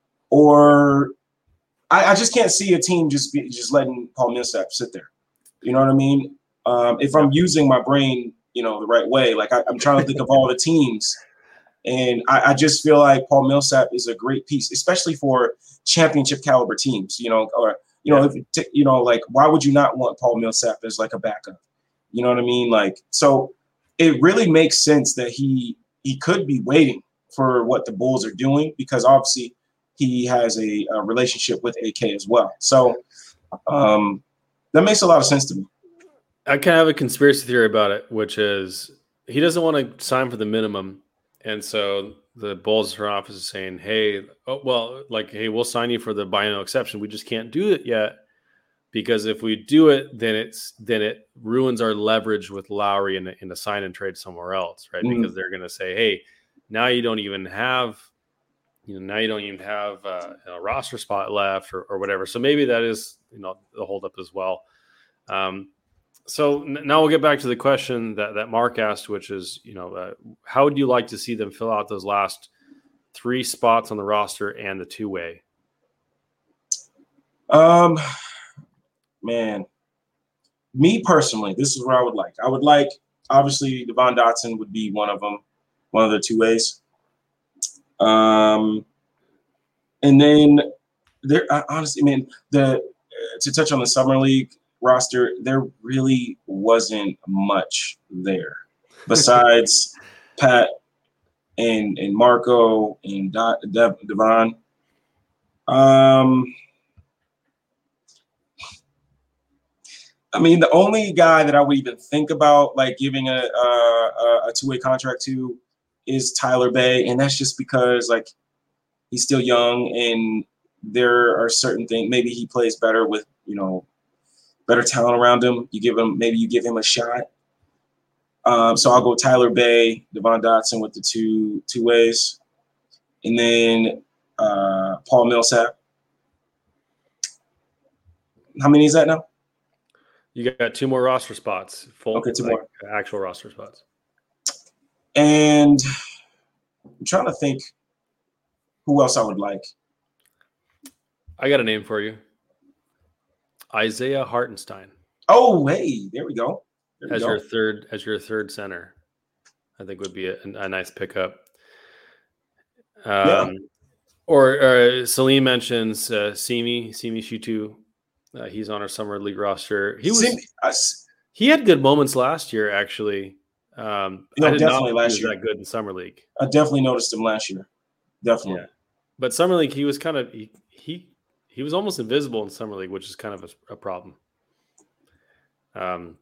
F: or I, I just can't see a team just be, just letting Paul Millsap sit there. You know what I mean? Um, if I'm using my brain, you know, the right way, like I, I'm trying to think of all the teams. And I, I just feel like Paul Millsap is a great piece, especially for championship caliber teams, you know, or, you know, if, t- you know, like, why would you not want Paul Millsap as like a backup? You know what I mean? Like, so it really makes sense that he, he could be waiting for what the Bulls are doing, because obviously he has a, a relationship with A K as well. So um, that makes a lot of sense to me.
E: I kind of have a conspiracy theory about it, which is he doesn't want to sign for the minimum. And so the Bulls front office is saying, hey, oh, well, like, hey, we'll sign you for the biennial exception. We just can't do it yet, because if we do it, then it's then it ruins our leverage with Lowry in a, in a sign and trade somewhere else, right? Mm-hmm. Because they're going to say, hey, now you don't even have, you know, now you don't even have uh, a roster spot left or, or whatever. So maybe that is, you know, the holdup as well. Um, So now we'll get back to the question that, that Mark asked, which is, you know, uh, how would you like to see them fill out those last three spots on the roster and the two-way?
F: Um, man, me personally, this is what I would like. I would like, obviously, Devon Dotson would be one of them, one of the two ways. Um, and then there, honestly, man, the to touch on the Summer League roster, there really wasn't much there besides Pat and and Marco and Do, De, Devon. Um, I mean, the only guy that I would even think about like giving a a, a two-way contract to is Tyler Bay, and that's just because like he's still young, and there are certain things. Maybe he plays better with you know better talent around him. You give him maybe you give him a shot. Um, so I'll go Tyler Bay, Devon Dotson with the two two ways, and then uh, Paul Millsap. How many is that now?
E: You got two more roster spots, full
F: Okay, two
E: like,
F: more
E: actual roster spots.
F: And I'm trying to think who else I would like.
E: I got a name for you. Isaiah Hartenstein.
F: Oh, hey, there we go. There we
E: as
F: go.
E: your third, as your third center, I think would be a, a nice pickup. Um,
F: Yeah.
E: Or uh, Salim mentions uh, Simi, Simi Shutu. Uh, he's on our summer league roster. He was
F: Sim- I,
E: he had good moments last year, actually. Um,
F: No,
E: I did
F: definitely
E: not
F: last
E: think he was
F: year.
E: that good in summer league.
F: I definitely noticed him last year. Definitely.
E: Yeah, but summer league he was kind of he he, he was almost invisible in summer league, which is kind of a, a problem. Um,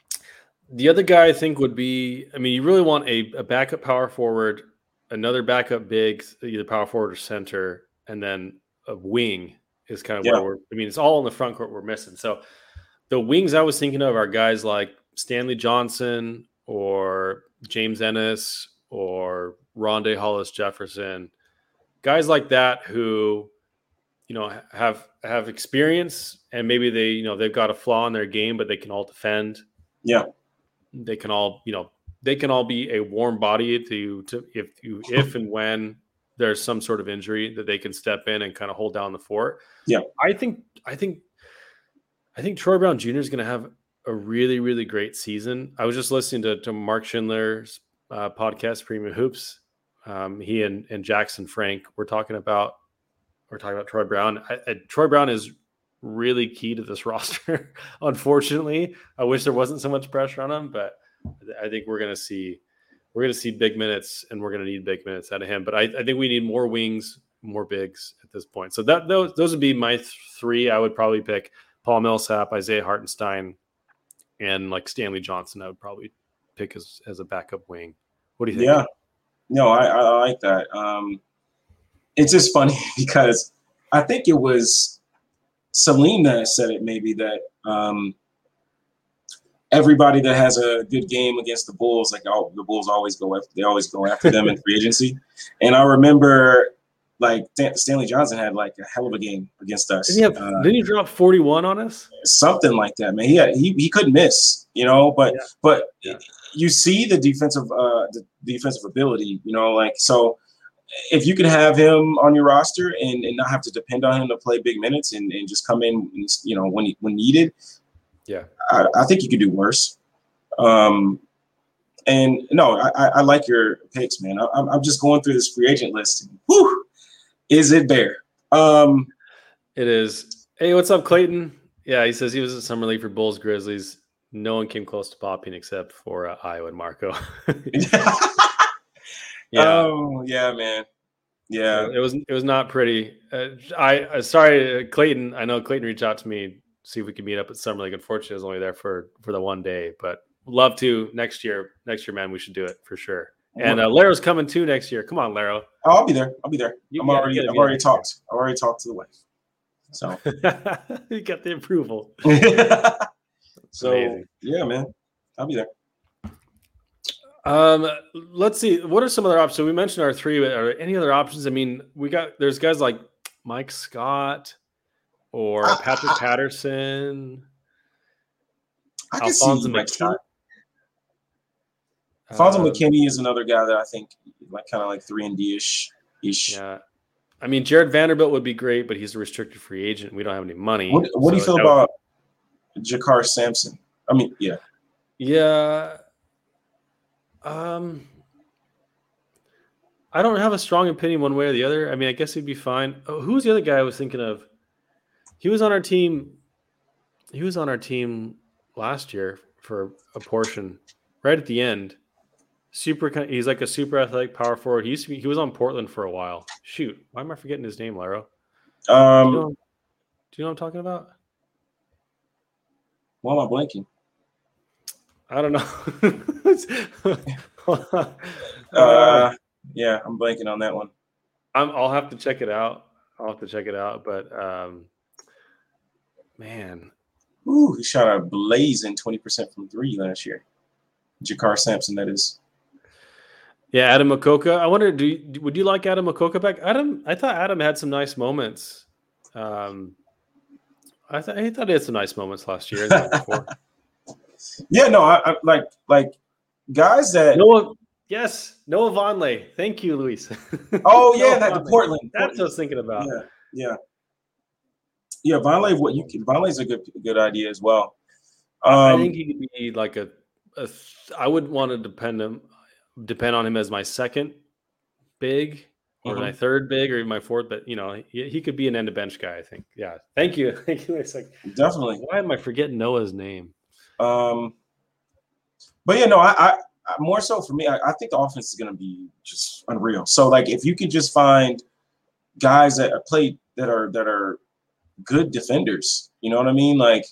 E: the other guy I think would be. I mean, you really want a, a backup power forward, another backup big, either power forward or center, and then a wing is kind of
F: Yeah.
E: where we're. I mean, it's all in the front court we're missing. So the wings I was thinking of are guys like Stanley Johnson or James Ennis or Rondé Hollis Jefferson, guys like that who, you know, have have experience and maybe they, you know, they've got a flaw in their game, but they can all defend.
F: Yeah.
E: They can all, you know, they can all be a warm body to to if you if and when there's some sort of injury that they can step in and kind of hold down the fort.
F: Yeah.
E: I think I think I think Troy Brown Junior is going to have a really, really great season. I was just listening to, to Mark Schindler's uh, podcast, Premium Hoops. Um, he and, and Jackson Frank were talking about we're talking about Troy Brown. I, I, Troy Brown is really key to this roster. Unfortunately, I wish there wasn't so much pressure on him, but I think we're going to see we're going to see big minutes, and we're going to need big minutes out of him. But I, I think we need more wings, more bigs at this point. So that those those would be my th- three. I would probably pick Paul Millsap, Isaiah Hartenstein, and like Stanley Johnson. I would probably pick as as a backup wing. What do you think?
F: Yeah. No, I, I like that. Um, it's just funny because I think it was Salim that said it maybe that um, everybody that has a good game against the Bulls, like oh, the Bulls always go after, they always go after them in free agency. And I remember like Stanley Johnson had like a hell of a game against us.
E: Didn't he, have,
F: uh,
E: didn't he drop forty-one on us?
F: Something like that, man. He had, he he couldn't miss, you know. But
E: Yeah.
F: but
E: Yeah.
F: you see the defensive uh the defensive ability, you know. Like so, if you could have him on your roster and, and not have to depend on him to play big minutes and, and just come in, and, you know, when he, when needed,
E: Yeah,
F: I, I think you could do worse. Um, and no, I, I like your picks, man. I, I'm I'm just going through this free agent list. Whew, is it bare? Um,
E: it is. Hey, what's up, Clayton? Yeah, he says he was at Summer League for Bulls Grizzlies. No one came close to popping except for uh, Iowa and Marco. Yeah.
F: Oh yeah, man. Yeah.
E: It was it was not pretty. Uh, I uh, sorry, uh, Clayton. I know Clayton reached out to me see if we could meet up at Summer League. Unfortunately, I was only there for for the one day, but love to next year. Next year, man, we should do it for sure. And uh, Laro's coming too next year. Come on, Laro.
F: Oh, I'll be there. I'll be there.
E: You
F: I'm
E: gotta-
F: already.
E: you gotta
F: I've
E: be
F: already
E: there.
F: talked. I've already talked to the wife. So.
E: You got the approval.
F: so
E: Amazing.
F: yeah, man. I'll be there.
E: Um, let's see. What are some other options? So we mentioned our three. But are there any other options? I mean, we got there's guys like Mike Scott or
F: Ah,
E: Patrick
F: ah,
E: Patterson.
F: I can
E: Alfonso
F: see Mike
E: McKinney.
F: Scott. Alfonso
E: Um,
F: McKinney is another guy that I think like kind of like three and D ish ish.
E: Yeah. I mean, Jared Vanderbilt would be great, but he's a restricted free agent. We don't have any money.
F: What, what do you
E: So
F: feel
E: that would-
F: about Jakar Sampson? I mean, yeah.
E: Yeah. Um, I don't have a strong opinion one way or the other. I mean, I guess he'd be fine. Oh, who was the other guy I was thinking of? He was on our team. He was on our team last year for a portion, right at the end. Super. kind- He's like a super athletic power forward. He used to be. He was on Portland for a while. Shoot, why am I forgetting his name, Laro? Do you
F: Um,
E: know, do you know what I'm talking about?
F: Why am I blanking?
E: I don't know.
F: uh, yeah, I'm blanking on that one.
E: I'm, I'll have to check it out. I'll have to check it out. But um, man,
F: ooh, he shot a blazing twenty percent from three last year. Jakar Sampson, that is.
E: Yeah, Adam Mokoka. I wonder, do you, would you like Adam Mokoka back? Adam, I thought Adam had some nice moments. Um, I thought he thought he had some nice moments last year.
F: Yeah, no, I, I like like guys that
E: Noah. Yes, Noah Vonleh. Thank you, Luis.
F: Oh yeah, that the Portland.
E: That's what I was thinking about.
F: Yeah, yeah, yeah. Vonleh, what you can Vonleh's a good good idea as well. Um,
E: I think he could be like a. a I wouldn't want to depend him depend on him as my second big or
F: mm-hmm.
E: my third big or even my fourth, but you know he, he could be an end of bench guy. I think. Yeah. Thank you. Thank you. It's like
F: definitely.
E: Why am I forgetting Noah's name?
F: Um, but yeah, no, I, I, I more so for me, I, I think the offense is going to be just unreal. So like, if you can just find guys that are played that are that are good defenders, you know what I mean? Like,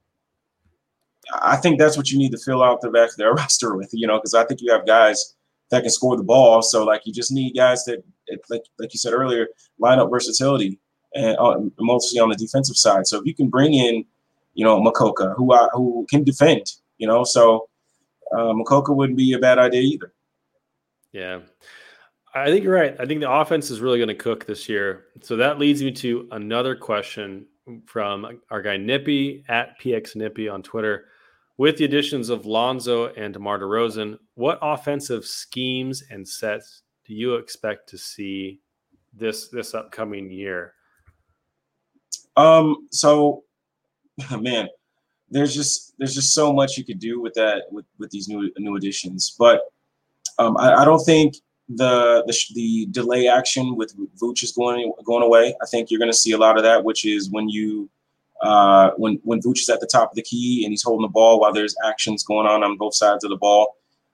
F: I think that's what you need to fill out the back of their roster with, you know, because I think you have guys that can score the ball. So like, you just need guys that, like like you said earlier, line up versatility and uh, mostly on the defensive side. So if you can bring in, you know, Mokoka, who I, who can defend, you know, so uh, Mokoka wouldn't be a bad idea either.
E: Yeah, I think you're right. I think the offense is really going to cook this year. So that leads me to another question from our guy Nippy at P X Nippy on Twitter. With the additions of Lonzo and DeMar DeRozan, what offensive schemes and sets do you expect to see this this upcoming year?
F: Um, so. Man, there's just there's just so much you could do with that with, with these new new additions. But um, I, I don't think the the, the delay action with Vooch is going going away. I think you're going to see a lot of that, which is when you uh, when when Vooch is at the top of the key and he's holding the ball while there's actions going on on both sides of the ball.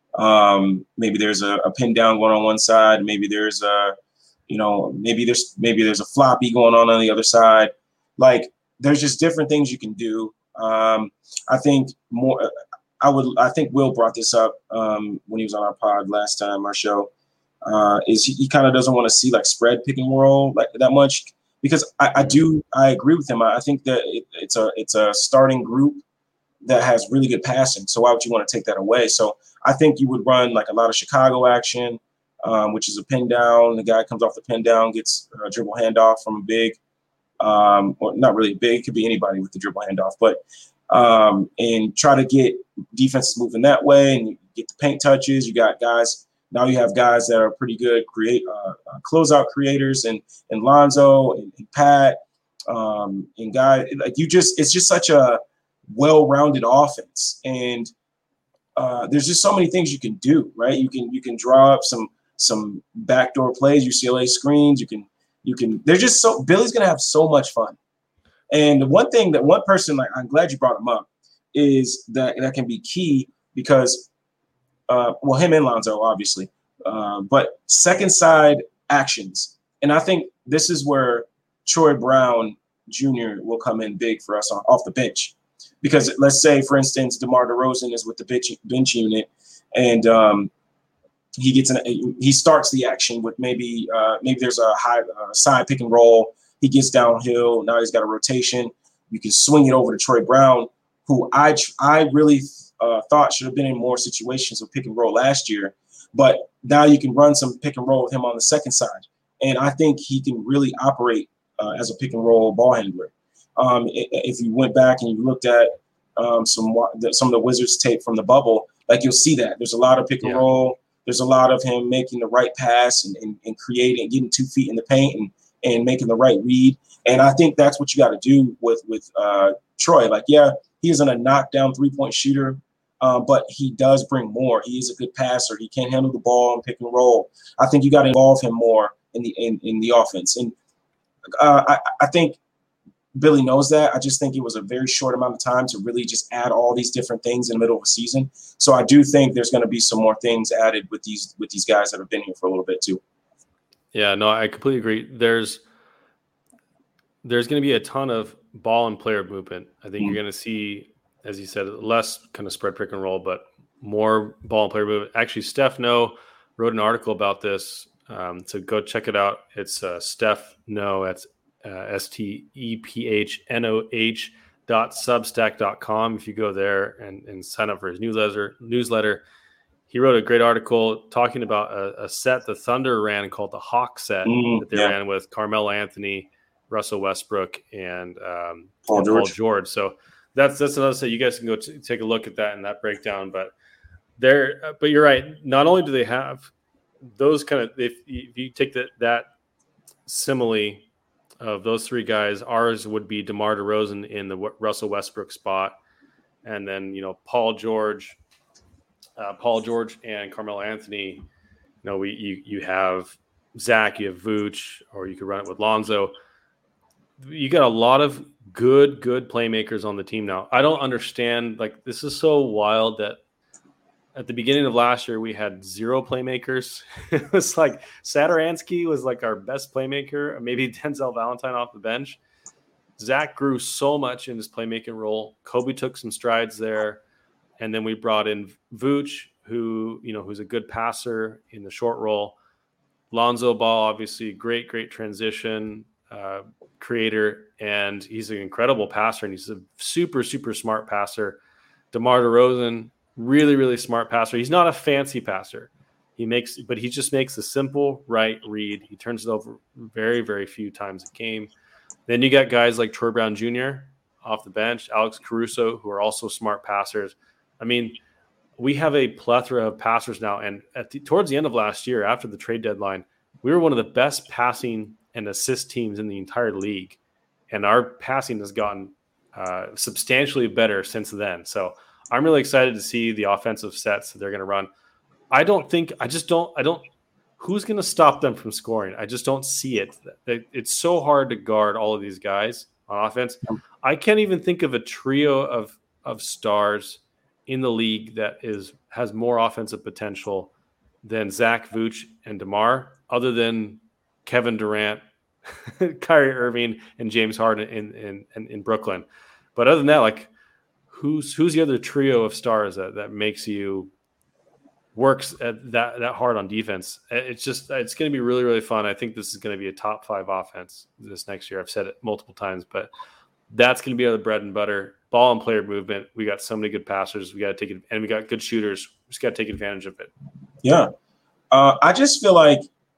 F: Um, maybe there's a, a pin down going on one side. Maybe there's a you know maybe there's maybe there's a floppy going on on the other side. Like. There's just different things you can do. Um, I think more. I would. I think Will brought this up um, when he was on our pod last time, our show. Uh, is he, he kind of doesn't want to see like spread pick and roll like that much because I, I do. I agree with him. I, I think that it, it's a it's a starting group that has really good passing. So why would you want to take that away? So I think you would run like a lot of Chicago action, um, which is a pin down. The guy comes off the pin down, gets a dribble handoff from a big. Um, or not really big, it could be anybody with the dribble handoff, but um, and try to get defenses moving that way and you get the paint touches. You got guys now. You have guys that are pretty good create uh, uh, closeout creators and and Lonzo and, and Pat um, and guy like you just it's just such a well-rounded offense and uh, there's just so many things you can do. Right, you can you can draw up some some backdoor plays, U C L A screens. You can. You can. They're just so. Billy's gonna have so much fun, and one thing that one person like I'm glad you brought him up is that that can be key because, uh, well, him and Lonzo obviously, uh, but second side actions, and I think this is where Troy Brown Junior will come in big for us on, off the bench, because let's say for instance DeMar DeRozan is with the bench bench unit, and um, He gets an, he starts the action with maybe uh, maybe there's a high uh, side pick and roll. He gets downhill. Now he's got a rotation. You can swing it over to Troy Brown, who I I really uh, thought should have been in more situations of pick and roll last year. But now you can run some pick and roll with him on the second side, and I think he can really operate uh, as a pick and roll ball handler. Um, if you went back and you looked at um, some some of the Wizards tape from the bubble, like you'll see that there's a lot of pick and yeah. roll. There's a lot of him making the right pass and, and, and creating, getting two feet in the paint and, and making the right read. And I think that's what you got to do with with uh, Troy. Like, yeah, he isn't a knockdown three-point shooter, uh, but he does bring more. He is a good passer. He can handle the ball and pick and roll. I think you got to involve him more in the in, in the offense. And uh, I, I think Billy knows that. I just think it was a very short amount of time to really just add all these different things in the middle of a season. So I do think there's going to be some more things added with these with these guys that have been here for a little bit too.
E: Yeah, no, I completely agree. There's there's going to be a ton of ball and player movement. I think mm-hmm. you're going to see as you said, less kind of spread pick and roll, but more ball and player movement. Actually, Steph No wrote an article about this, um, so go check it out. It's uh, Steph No. That's uh, S T E P H N O H dot substack dot com. If you go there and, and sign up for his newsletter, newsletter, he wrote a great article talking about a, a set the Thunder ran called the Hawk set mm, that they yeah. ran with Carmelo Anthony, Russell Westbrook, and, um,
F: Paul,
E: and
F: George.
E: Paul George. So that's that's another set. You guys can go t- take a look at that and that breakdown. But there, but you're right. Not only do they have those kind of, if, if you take that that simile of those three guys, ours would be DeMar DeRozan in the Russell Westbrook spot, and then you know Paul George. Uh, Paul George and Carmelo Anthony, you know, we you you have Zach, you have Vooch, or you could run it with Lonzo. You got a lot of good, good playmakers on the team now. I don't understand. Like, this is so wild that at the beginning of last year we had zero playmakers. It was like Satoransky was like our best playmaker, maybe Denzel Valentine off the bench. Zach grew so much in his playmaking role. Kobe took some strides there. And then we brought in Vooch, who, you know, who's a good passer in the short roll. Lonzo Ball, obviously, great, great transition uh, creator. And he's an incredible passer, and he's a super, super smart passer. DeMar DeRozan, really, really smart passer. He's not a fancy passer. He makes, but he just makes the simple right read. He turns it over very, very few times a game. Then you got guys like Troy Brown Junior off the bench, Alex Caruso, who are also smart passers. I mean, we have a plethora of passers now. And at the, towards the end of last year, after the trade deadline, we were one of the best passing and assist teams in the entire league. And our passing has gotten uh, substantially better since then. So I'm really excited to see the offensive sets that they're going to run. I don't think, I just don't, I don't, who's going to stop them from scoring? I just don't see it. It's so hard to guard all of these guys on offense. I can't even think of a trio of, of stars in the league that is has more offensive potential than Zach, Vooch, and DeMar, other than Kevin Durant, Kyrie Irving, and James Harden in, in, in, in Brooklyn. But other than that, like, who's who's the other trio of stars that, that makes you works at that, that hard on defense? It's just, it's going to be really, really fun. I think this is going to be a top five offense this next year. I've said it multiple times, but that's going to be our bread and butter. Ball and player movement. We got so many good passers. We got to take it, and we got good shooters. We just got to take advantage of it.
F: Yeah. Uh, I just feel like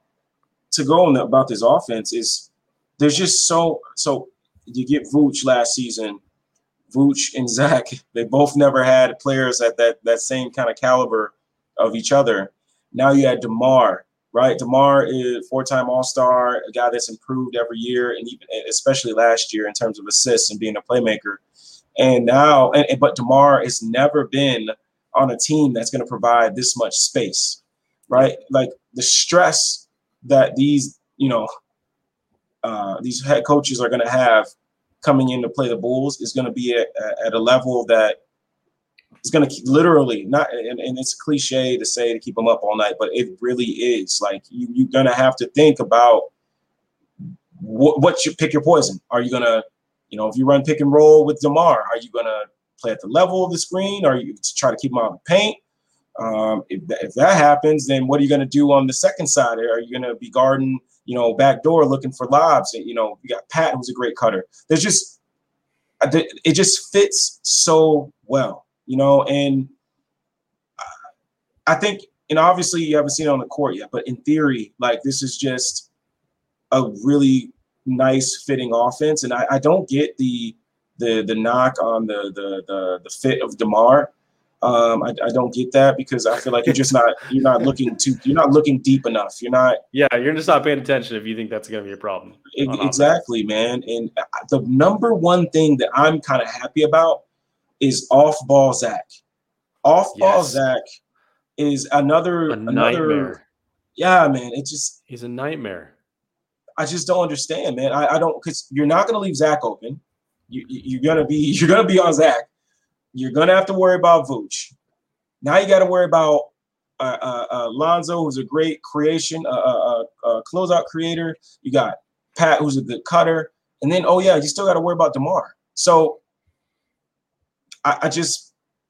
F: to go on the, about this offense is there's just so, so you get Vooch last season, Vooch and Zach, they both never had players at that, that same kind of caliber of each other. Now you had DeMar, right? DeMar is four-time All-Star, a guy that's improved every year, and even especially last year in terms of assists and being a playmaker. And now, and, but DeMar has never been on a team that's going to provide this much space, right? Like the stress that these, you know, uh, these head coaches are going to have coming in to play the Bulls is going to be at, at a level that is going to literally not, and, and it's cliche to say to keep them up all night, but it really is. Like you, you're going to have to think about what, what you pick your poison. Are you going to, you know, if you run pick and roll with DeMar, are you going to play at the level of the screen? Or are you to try to keep him out of the paint? Um, if, th- if that happens, then what are you going to do on the second side? Are you going to be guarding, you know, back door looking for lobs? And, you know, you got Pat, who's a great cutter. There's just, it just fits so well, you know, and I think, and obviously you haven't seen it on the court yet, but in theory, like this is just a really nice fitting offense. And I, I don't get the, the, the knock on the, the, the, the fit of DeMar. Um, I, I don't get that because I feel like you're just not, you're not looking too, you're not looking deep enough. You're not.
E: Yeah. You're just not paying attention if you think that's going to be a problem.
F: It, exactly, man. And the number one thing that I'm kind of happy about is off ball Zach. Off ball yes. Zach is another,
E: a
F: another.
E: Nightmare.
F: Yeah, man. It just,
E: he's a nightmare.
F: I just don't understand, man. I, I don't, because you're not going to leave Zach open. You, you, you're going to be, you're going to be on Zach. You're going to have to worry about Vooch. Now you got to worry about uh, uh, uh, Lonzo, who's a great creation, uh, uh, uh, closeout creator. You got Pat, who's a good cutter. And then, oh, yeah, you still got to worry about DeMar. So I, I just,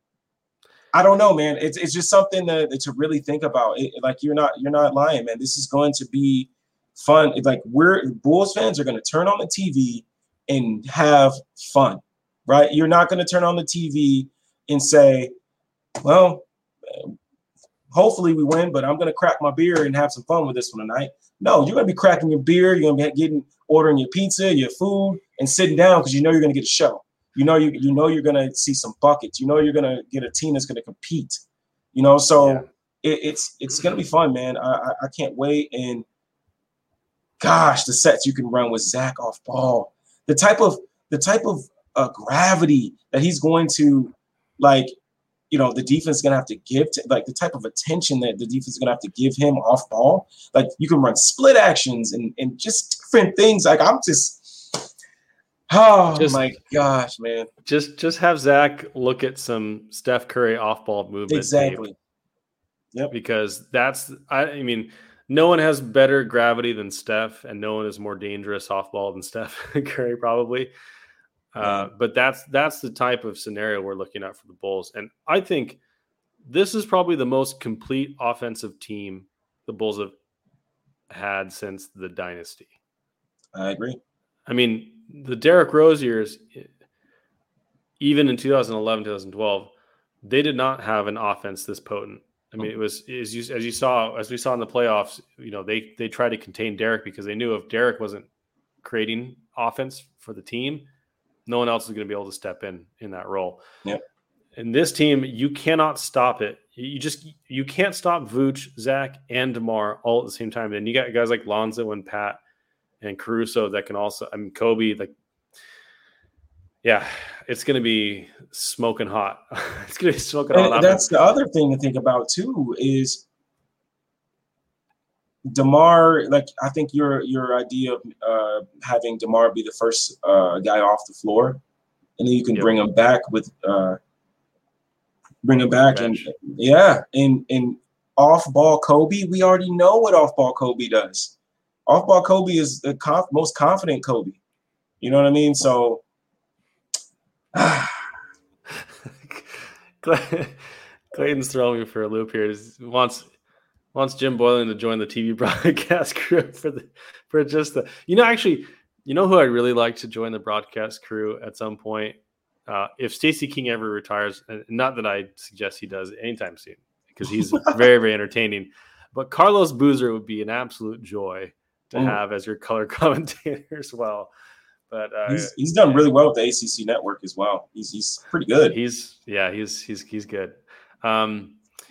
F: I don't know, man. It's it's just something to, to really think about. It, like you're not you're not lying, man. This is going to be fun. Like we're Bulls fans are going to turn on the T V and have fun, right? You're not going to turn on the T V and say, well, hopefully we win, but I'm going to crack my beer and have some fun with this one tonight. No, you're going to be cracking your beer. You're going to be getting ordering your pizza, your food, and sitting down because you know you're going to get a show. You know you you know you're going to see some buckets. You know you're going to get a team that's going to compete. You know, so yeah. it, it's it's going to be fun, man. I, I I can't wait. And gosh, the sets you can run with Zach off ball, the type of the type of uh, gravity that he's going to, like, you know, the defense is going to have to give to, like the type of attention that the defense is going to have to give him off ball. Like you can run split actions and and just different things. Like I'm just. Oh
E: just,
F: my gosh, man!
E: Just just have Zach look at some Steph Curry off-ball movement.
F: Exactly.
E: Tape,
F: yep.
E: Because that's I, I mean, no one has better gravity than Steph, and no one is more dangerous off-ball than Steph Curry probably. Uh, but that's that's the type of scenario we're looking at for the Bulls, and I think this is probably the most complete offensive team the Bulls have had since the dynasty.
F: I agree.
E: I mean. The Derrick Rose years, even in two thousand eleven, two thousand twelve, they did not have an offense this potent. I mean, it was as you as you saw as we saw in the playoffs. You know, they they tried to contain Derrick because they knew if Derrick wasn't creating offense for the team, no one else is going to be able to step in in that role.
F: Yep.
E: And this team, you cannot stop it. You just you can't stop Vooch, Zach, and DeMar all at the same time. And you got guys like Lonzo and Pat. And Caruso that can also, I mean, Kobe, like, yeah, it's going to be smoking hot. It's going to be smoking hot.
F: And that's the other thing to think about, too, is DeMar, like, I think your your idea of uh, having DeMar be the first uh, guy off the floor, and then you can yep. bring him back with, uh, bring him back. And, yeah, and, and off-ball Kobe, we already know what off-ball Kobe does. Off-ball Kobe is the conf- most confident Kobe. You know what I mean? So,
E: Clayton's throwing me for a loop here. He wants wants Jim Boylan to join the T V broadcast crew for the for just the. You know, actually, you know who I really like to join the broadcast crew at some point. Uh, if Stacey King ever retires, and not that I suggest he does anytime soon, because he's very very entertaining. But Carlos Boozer would be an absolute joy to have as your color commentator as well. But uh,
F: he's he's done really well with the A C C network as well. He's he's pretty good.
E: He's yeah, he's he's he's good. Um,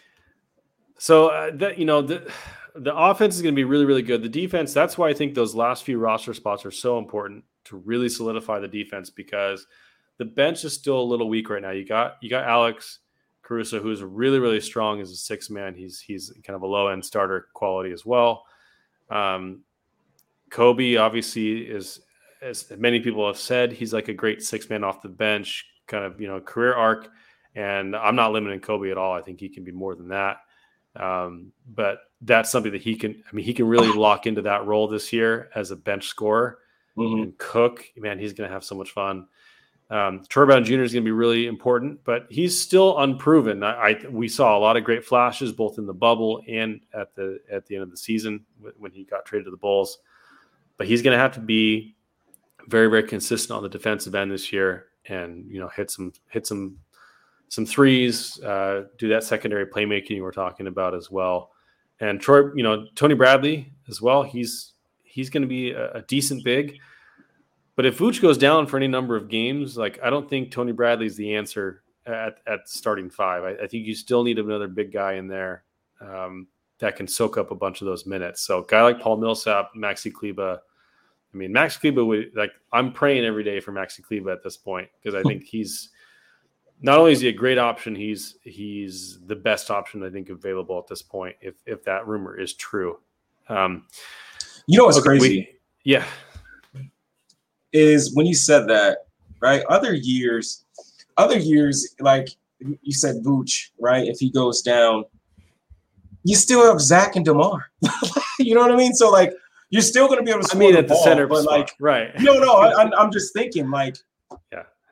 E: so uh, that you know the the offense is going to be really really good. The defense, that's why I think those last few roster spots are so important to really solidify the defense, because the bench is still a little weak right now. You got you got Alex Caruso, who's really really strong as a six man. He's he's kind of a low end starter quality as well. Um, Kobe obviously is, as many people have said, he's like a great six man off the bench, kind of, you know, career arc. And I'm not limiting Kobe at all. I think he can be more than that. Um, but that's something that he can, I mean, he can really lock into that role this year as a bench scorer. Mm-hmm. And Cook, man, he's going to have so much fun. Um, Troy Brown Junior is going to be really important, but he's still unproven. I, I we saw a lot of great flashes both in the bubble and at the at the end of the season when he got traded to the Bulls. But he's going to have to be very, very consistent on the defensive end this year, and you know, hit some hit some some threes, uh, do that secondary playmaking we're talking about as well. And Troy, you know, Tony Bradley as well. He's he's going to be a, a decent big. But if Vooch goes down for any number of games, like I don't think Tony Bradley is the answer at, at starting five. I, I think you still need another big guy in there um, that can soak up a bunch of those minutes. So a guy like Paul Millsap, Maxi Kleber. I mean, Max Kleber would like. I'm praying every day for Maxi Kleber at this point, because I think he's not only is he a great option, he's he's the best option I think available at this point. If if that rumor is true, um,
F: you know what's
E: okay,
F: crazy?
E: We, yeah.
F: Is when you said that, right? Other years, other years, like you said, Vooch, right? If he goes down, you still have Zach and DeMar. You know what I mean? So like, you're still going to be able to score
E: I mean,
F: the
E: at the
F: ball,
E: center
F: but
E: spot,
F: like,
E: right?
F: No, no, I, I'm just thinking, like,
E: yeah,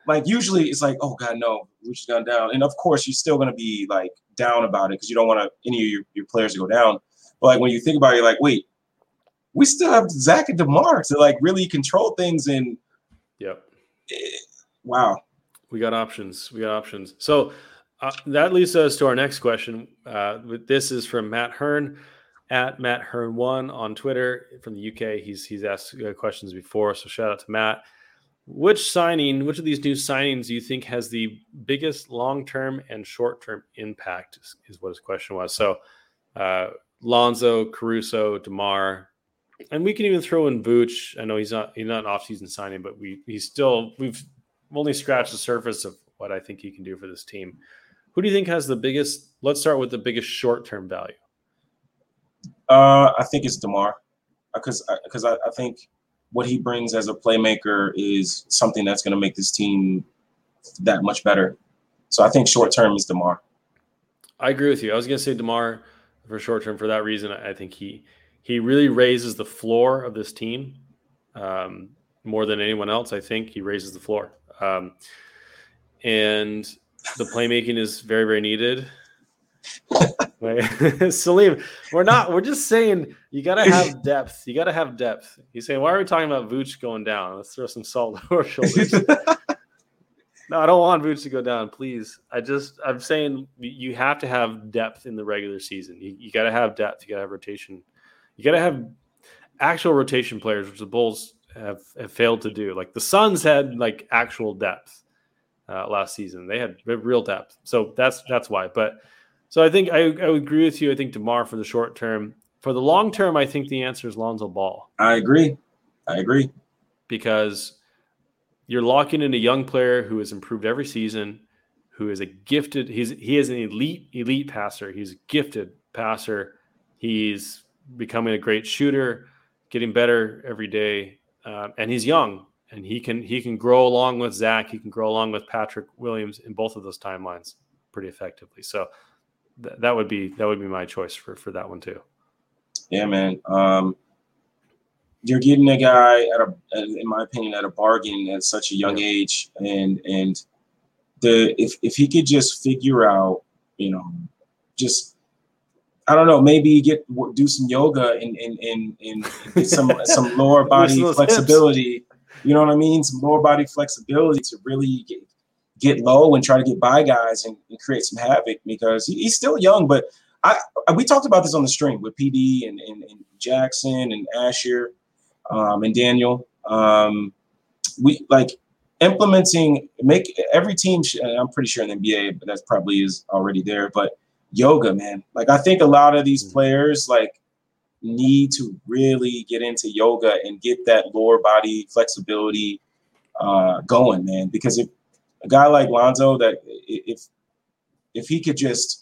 F: like usually it's like, oh God, no, Vooch gone down. And of course, you're still going to be like down about it because you don't want to any of your, your players to go down. But like when you think about it, you're like, wait, we still have Zach and DeMar to like really control things. And
E: yep,
F: eh, wow,
E: we got options. We got options. So uh, that leads us to our next question. Uh, this is from Matt Hearn at Matt Hearn one on Twitter from the U K. He's he's asked uh, questions before, so shout out to Matt. Which signing, which of these new signings do you think has the biggest long-term and short-term impact is, is what his question was. So uh, Lonzo, Caruso, DeMar, and we can even throw in Vooch. I know he's not he's not an off-season signing, but we he's still we've only scratched the surface of what I think he can do for this team. Who do you think has the biggest? Let's start with the biggest short-term value.
F: Uh, I think it's DeMar because because I, I think what he brings as a playmaker is something that's going to make this team that much better. So I think short-term is DeMar.
E: I agree with you. I was going to say DeMar for short-term for that reason. I think he he really raises the floor of this team um, more than anyone else. I think he raises the floor. Um, and the playmaking is very, very needed. Salim, we're not, we're just saying you got to have depth. You got to have depth. He's saying, why are we talking about Vooch going down? Let's throw some salt over our shoulders. No, I don't want Vooch to go down, please. I just, I'm saying you have to have depth in the regular season. You, you got to have depth. You got to have rotation. You got to have actual rotation players, which the Bulls have, have failed to do. Like the Suns had like actual depth uh, last season. They had real depth. So that's, that's why. But so I think I, I would agree with you. I think DeMar for the short term. For the long term, I think the answer is Lonzo Ball.
F: I agree. I agree.
E: Because you're locking in a young player who has improved every season, who is a gifted, he's he is an elite, elite passer. He's a gifted passer. He's becoming a great shooter, getting better every day. Um, and he's young. And he can he can grow along with Zach. He can grow along with Patrick Williams in both of those timelines pretty effectively. So th- that would be that would be my choice for, for that one too.
F: Yeah, man. Um, you're getting a guy at a, in my opinion, at a bargain at such a young yeah. age, and and the if if he could just figure out, you know, just I don't know, maybe get do some yoga and and and, and get some some lower body flexibility. Hips. You know what I mean? Some lower body flexibility to really get get low and try to get by guys and, and create some havoc because he, he's still young, but. I, we talked about this on the stream with P D and, and, and Jackson and Asher um, and Daniel. Um, we like implementing, make every team, I'm pretty sure in the N B A, but that probably is already there, but yoga, man. Like I think a lot of these players like need to really get into yoga and get that lower body flexibility uh, going, man. Because if a guy like Lonzo, that if if he could just,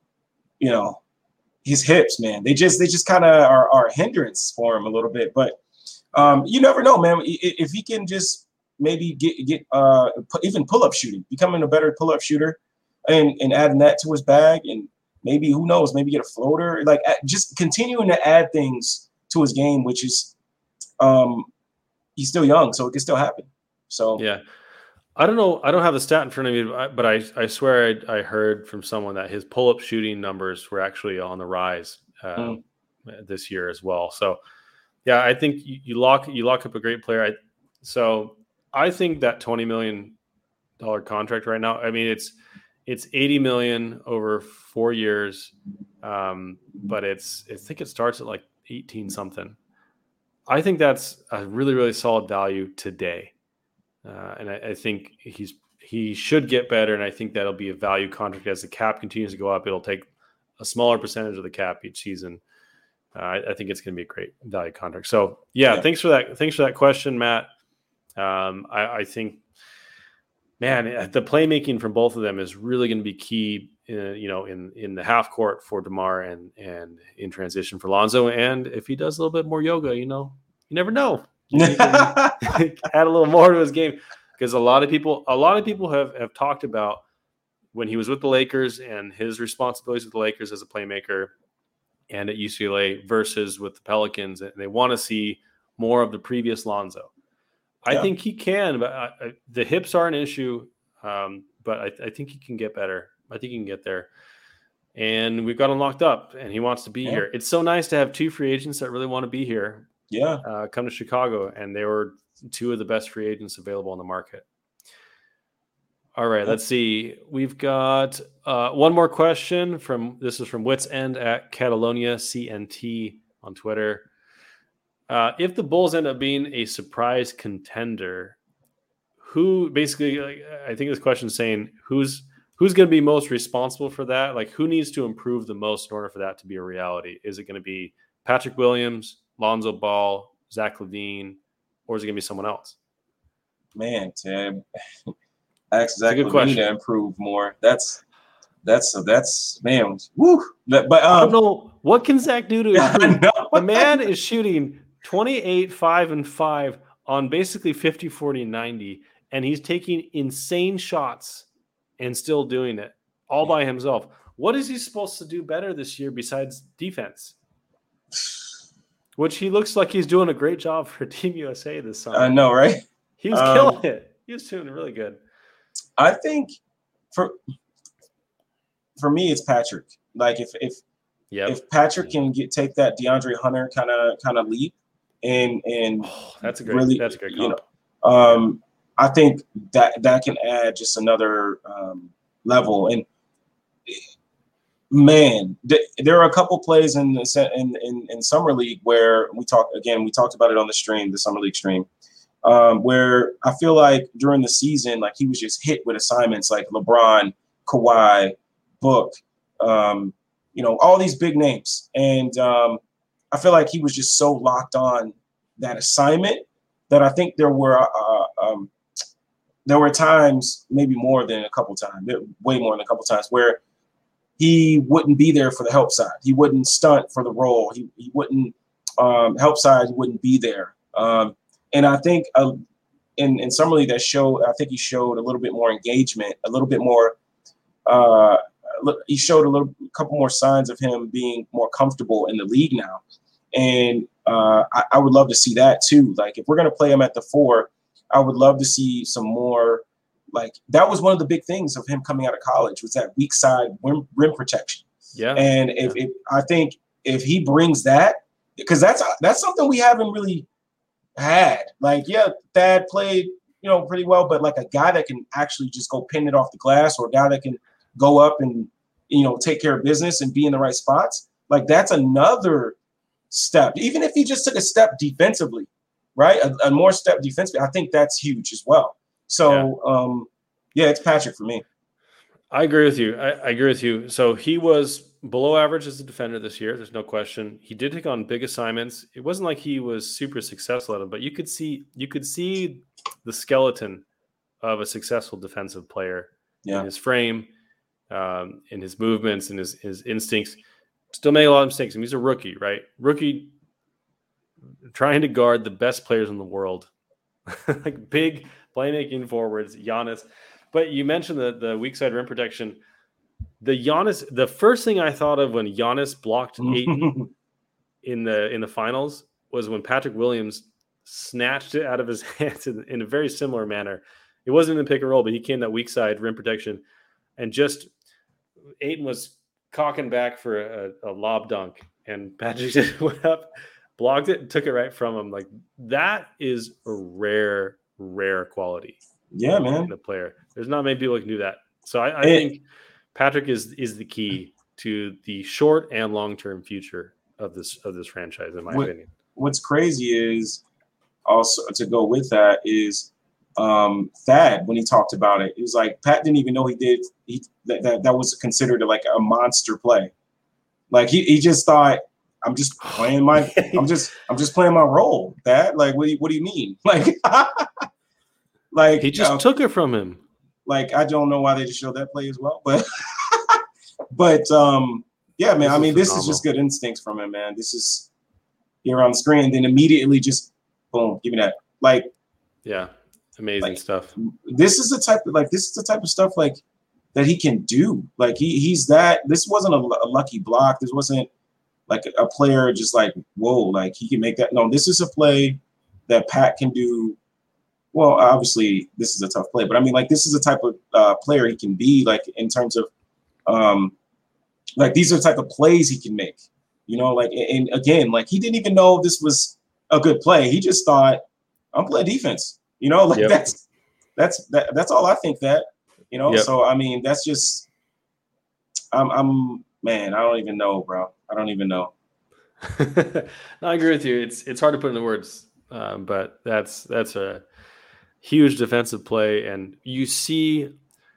F: you know, his hips, man, they just they just kind of are, are a hindrance for him a little bit. But um, you never know, man. If he can just maybe get get uh, even pull up shooting, becoming a better pull up shooter, and and adding that to his bag, and maybe who knows, maybe get a floater, like just continuing to add things to his game, which is um, he's still young, so it can still happen. So
E: yeah. I don't know. I don't have the stat in front of me, but I, I swear I, I heard from someone that his pull-up shooting numbers were actually on the rise uh, mm. this year as well. So, yeah, I think you, you lock you lock up a great player. I, so I think that twenty million dollars contract right now, I mean, it's it's eighty million dollars over four years, um, but it's I think it starts at like eighteen something. I think that's a really, really solid value today. Uh, and I, I think he's he should get better, and I think that'll be a value contract as the cap continues to go up. It'll take a smaller percentage of the cap each season. Uh, I, I think it's going to be a great value contract. So, yeah, yeah, thanks for that. Thanks for that question, Matt. Um, I, I think, man, the playmaking from both of them is really going to be key. In, you know, in in the half court for DeMar and and in transition for Lonzo. And if he does a little bit more yoga, you know, you never know. Add a little more to his game, because a lot of people a lot of people have, have talked about when he was with the Lakers and his responsibilities with the Lakers as a playmaker and at U C L A versus with the Pelicans, and they want to see more of the previous Lonzo. I
F: Yeah.
E: think he can, but I, I, the hips are an issue. Um, but I, I think he can get better. I think he can get there. And we've got him locked up, and he wants to be
F: Yeah.
E: here. It's so nice to have two free agents that really want to be here.
F: Yeah.
E: Uh, come to Chicago, and they were two of the best free agents available on the market. All right, let's see. We've got uh, one more question from this is from Wits End at Catalonia C N T on Twitter. Uh, if the Bulls end up being a surprise contender, who basically, like, I think this question is saying who's who's going to be most responsible for that? Like, who needs to improve the most in order for that to be a reality? Is it going to be Patrick Williams, Lonzo Ball, Zach LaVine, or is it going to be someone else?
F: Man, Tim, ask Zach
E: good
F: LaVine
E: question.
F: to improve more. That's that's that's man. Woo. But, but
E: I
F: um,
E: don't know. What can Zach do to
F: I
E: improve?
F: know.
E: The man is shooting twenty-eight, five, and five on basically fifty, forty, ninety, and he's taking insane shots and still doing it all by himself. What is he supposed to do better this year besides defense? Which he looks like he's doing a great job for Team U S A this summer.
F: I know, right?
E: He was
F: Um,
E: killing it. He was doing really good.
F: I think for for me, it's Patrick. Like if if
E: Yep.
F: if Patrick can get take that DeAndre Hunter kind of kind of leap and and
E: Oh, that's a great.
F: really,
E: that's a great
F: you
E: comp.
F: know, um, I think that that can add just another um, level. And man, th- there are a couple plays in the se- in, in in summer league where we talked again. We talked about it on the stream, the summer league stream, um, where I feel like during the season, like he was just hit with assignments like LeBron, Kawhi, Book, um, you know, all these big names, and um, I feel like he was just so locked on that assignment that I think there were uh, um, there were times, maybe more than a couple times, way more than a couple times, where he wouldn't be there for the help side. He wouldn't stunt for the role. He he wouldn't um, help side. He wouldn't be there. Um, and I think uh, in in summer league that showed. I think he showed a little bit more engagement, a little bit more. Uh, he showed a little, couple more signs of him being more comfortable in the league now, and uh, I, I would love to see that too. Like if we're gonna play him at the four, I would love to see some more. Like that was one of the big things of him coming out of college was that weak side rim, rim protection.
E: Yeah.
F: And if, if I think if he brings that, because that's that's something we haven't really had. Like, yeah, Thad played, you know, pretty well, but like a guy that can actually just go pin it off the glass, or a guy that can go up and, you know, take care of business and be in the right spots. Like that's another step. Even if he just took a step defensively, right? A, a more step defensively, I think that's huge as well. So, yeah. Um, yeah, it's Patrick for me.
E: I agree with you. I, I agree with you. So he was below average as a defender this year. There's no question. He did take on big assignments. It wasn't like he was super successful at them, but you could see you could see the skeleton of a successful defensive player
F: yeah.
E: in his frame, um, in his movements, and his his instincts. Still made a lot of mistakes. I mean, he's a rookie, right? Rookie trying to guard the best players in the world, like big playmaking forwards, Giannis. But you mentioned the, the weak side rim protection. The Giannis, the first thing I thought of when Giannis blocked Ayton in the in the finals was when Patrick Williams snatched it out of his hands in, in a very similar manner. It wasn't in the pick and roll, but he came that weak side rim protection, and just Ayton was cocking back for a, a lob dunk, and Patrick just went up, blocked it, and took it right from him. Like that is a rare, rare quality.
F: Yeah, man.
E: In a player, there's not many people who can do that. So I, I think Patrick is is the key to the short and long term future of this of this franchise, in my
F: what,
E: opinion.
F: What's crazy is also to go with that is um, Thad when he talked about it. It was like Pat didn't even know he did he that that, that was considered like a monster play. Like he, he just thought, I'm just playing my I'm just I'm just playing my role. Thad, like what do you, what do you mean? Like like
E: he just
F: you know,
E: took it from him.
F: Like I don't know why they just showed that play as well, but but um yeah, man. This I mean, this phenomenal. Is just good instincts from him, man. This is here on the screen, then immediately just boom, give me that. Like,
E: yeah, amazing
F: like,
E: stuff.
F: This is the type of like this is the type of stuff like that he can do. Like he he's that. This wasn't a, a lucky block. This wasn't like a, a player just like whoa, like he can make that. No, this is a play that Pat can do well, obviously this is a tough play, but I mean, like this is the type of uh, player he can be, like in terms of, um, like these are the type of plays he can make. You know, like and again, like he didn't even know this was a good play. He just thought, I'm playing defense. You know, like yep. that's that's that, that's all I think that. You know, yep. so I mean, that's just, I'm, I'm, man, I don't even know, bro. I don't even know.
E: No, I agree with you. It's it's hard to put into words, um, but that's that's a huge defensive play, and you see,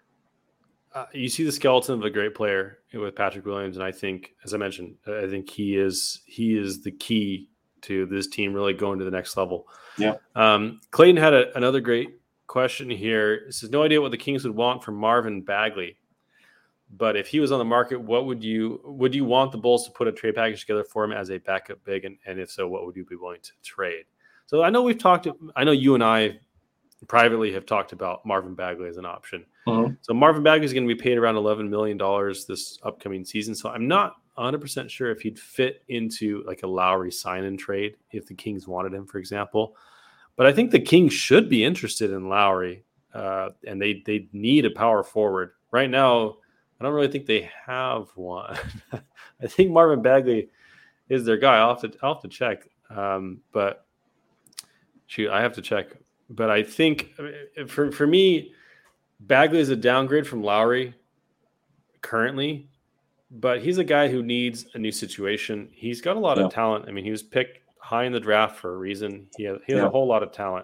E: uh, you see the skeleton of a great player with Patrick Williams, and I think, as I mentioned, I think he is he is the key to this team really going to the next level.
F: Yeah.
E: Um, Clayton had a, another great question here. It says, no idea what the Kings would want from Marvin Bagley, but if he was on the market, what would you would you want the Bulls to put a trade package together for him as a backup big, and, and if so, what would you be willing to trade? So I know we've talked. I know you and I privately have talked about Marvin Bagley as an option.
F: Mm-hmm.
E: So Marvin Bagley is going to be paid around eleven million dollars this upcoming season. So I'm not one hundred percent sure if he'd fit into like a Lowry sign-in trade if the Kings wanted him, for example. But I think the Kings should be interested in Lowry, uh, and they they need a power forward. Right now, I don't really think they have one. I think Marvin Bagley is their guy. I'll have to, I'll have to check. Um, but shoot, I have to check. But I think for, for me, Bagley is a downgrade from Lowry currently, but he's a guy who needs a new situation. He's got a lot yeah. of talent. I mean, he was picked high in the draft for a reason. He has, he has yeah. a whole lot of talent.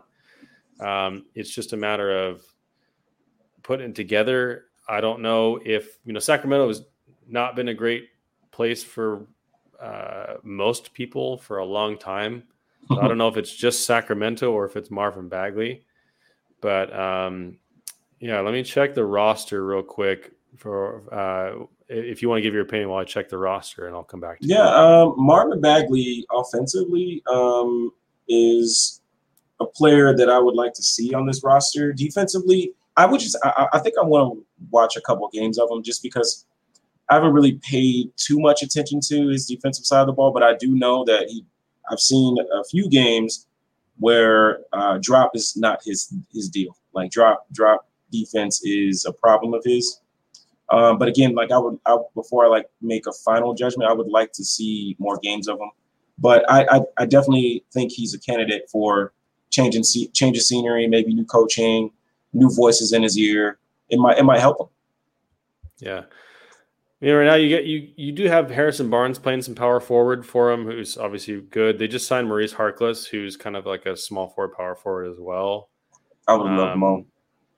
E: Um, it's just a matter of putting it together. I don't know if, you know, Sacramento has not been a great place for uh, most people for a long time. So I don't know if it's just Sacramento or if it's Marvin Bagley. But, um, yeah, let me check the roster real quick for uh, if you want to give your opinion while I check the roster, and I'll come back to
F: yeah,
E: you.
F: Yeah, um, Marvin Bagley offensively um, is a player that I would like to see on this roster. Defensively, I would just I, I think I want to watch a couple of games of him just because I haven't really paid too much attention to his defensive side of the ball, but I do know that he I've seen a few games where uh, drop is not his his deal. Like drop drop defense is a problem of his. Um, but again, like I would I, before I like make a final judgment, I would like to see more games of him. But I I, I definitely think he's a candidate for changing change of scenery, maybe new coaching, new voices in his ear. It might it might help him.
E: Yeah. You know, right now you get you you do have Harrison Barnes playing some power forward for him, who's obviously good. They just signed Maurice Harkless, who's kind of like a small forward, power forward as well.
F: I would
E: um,
F: love him all.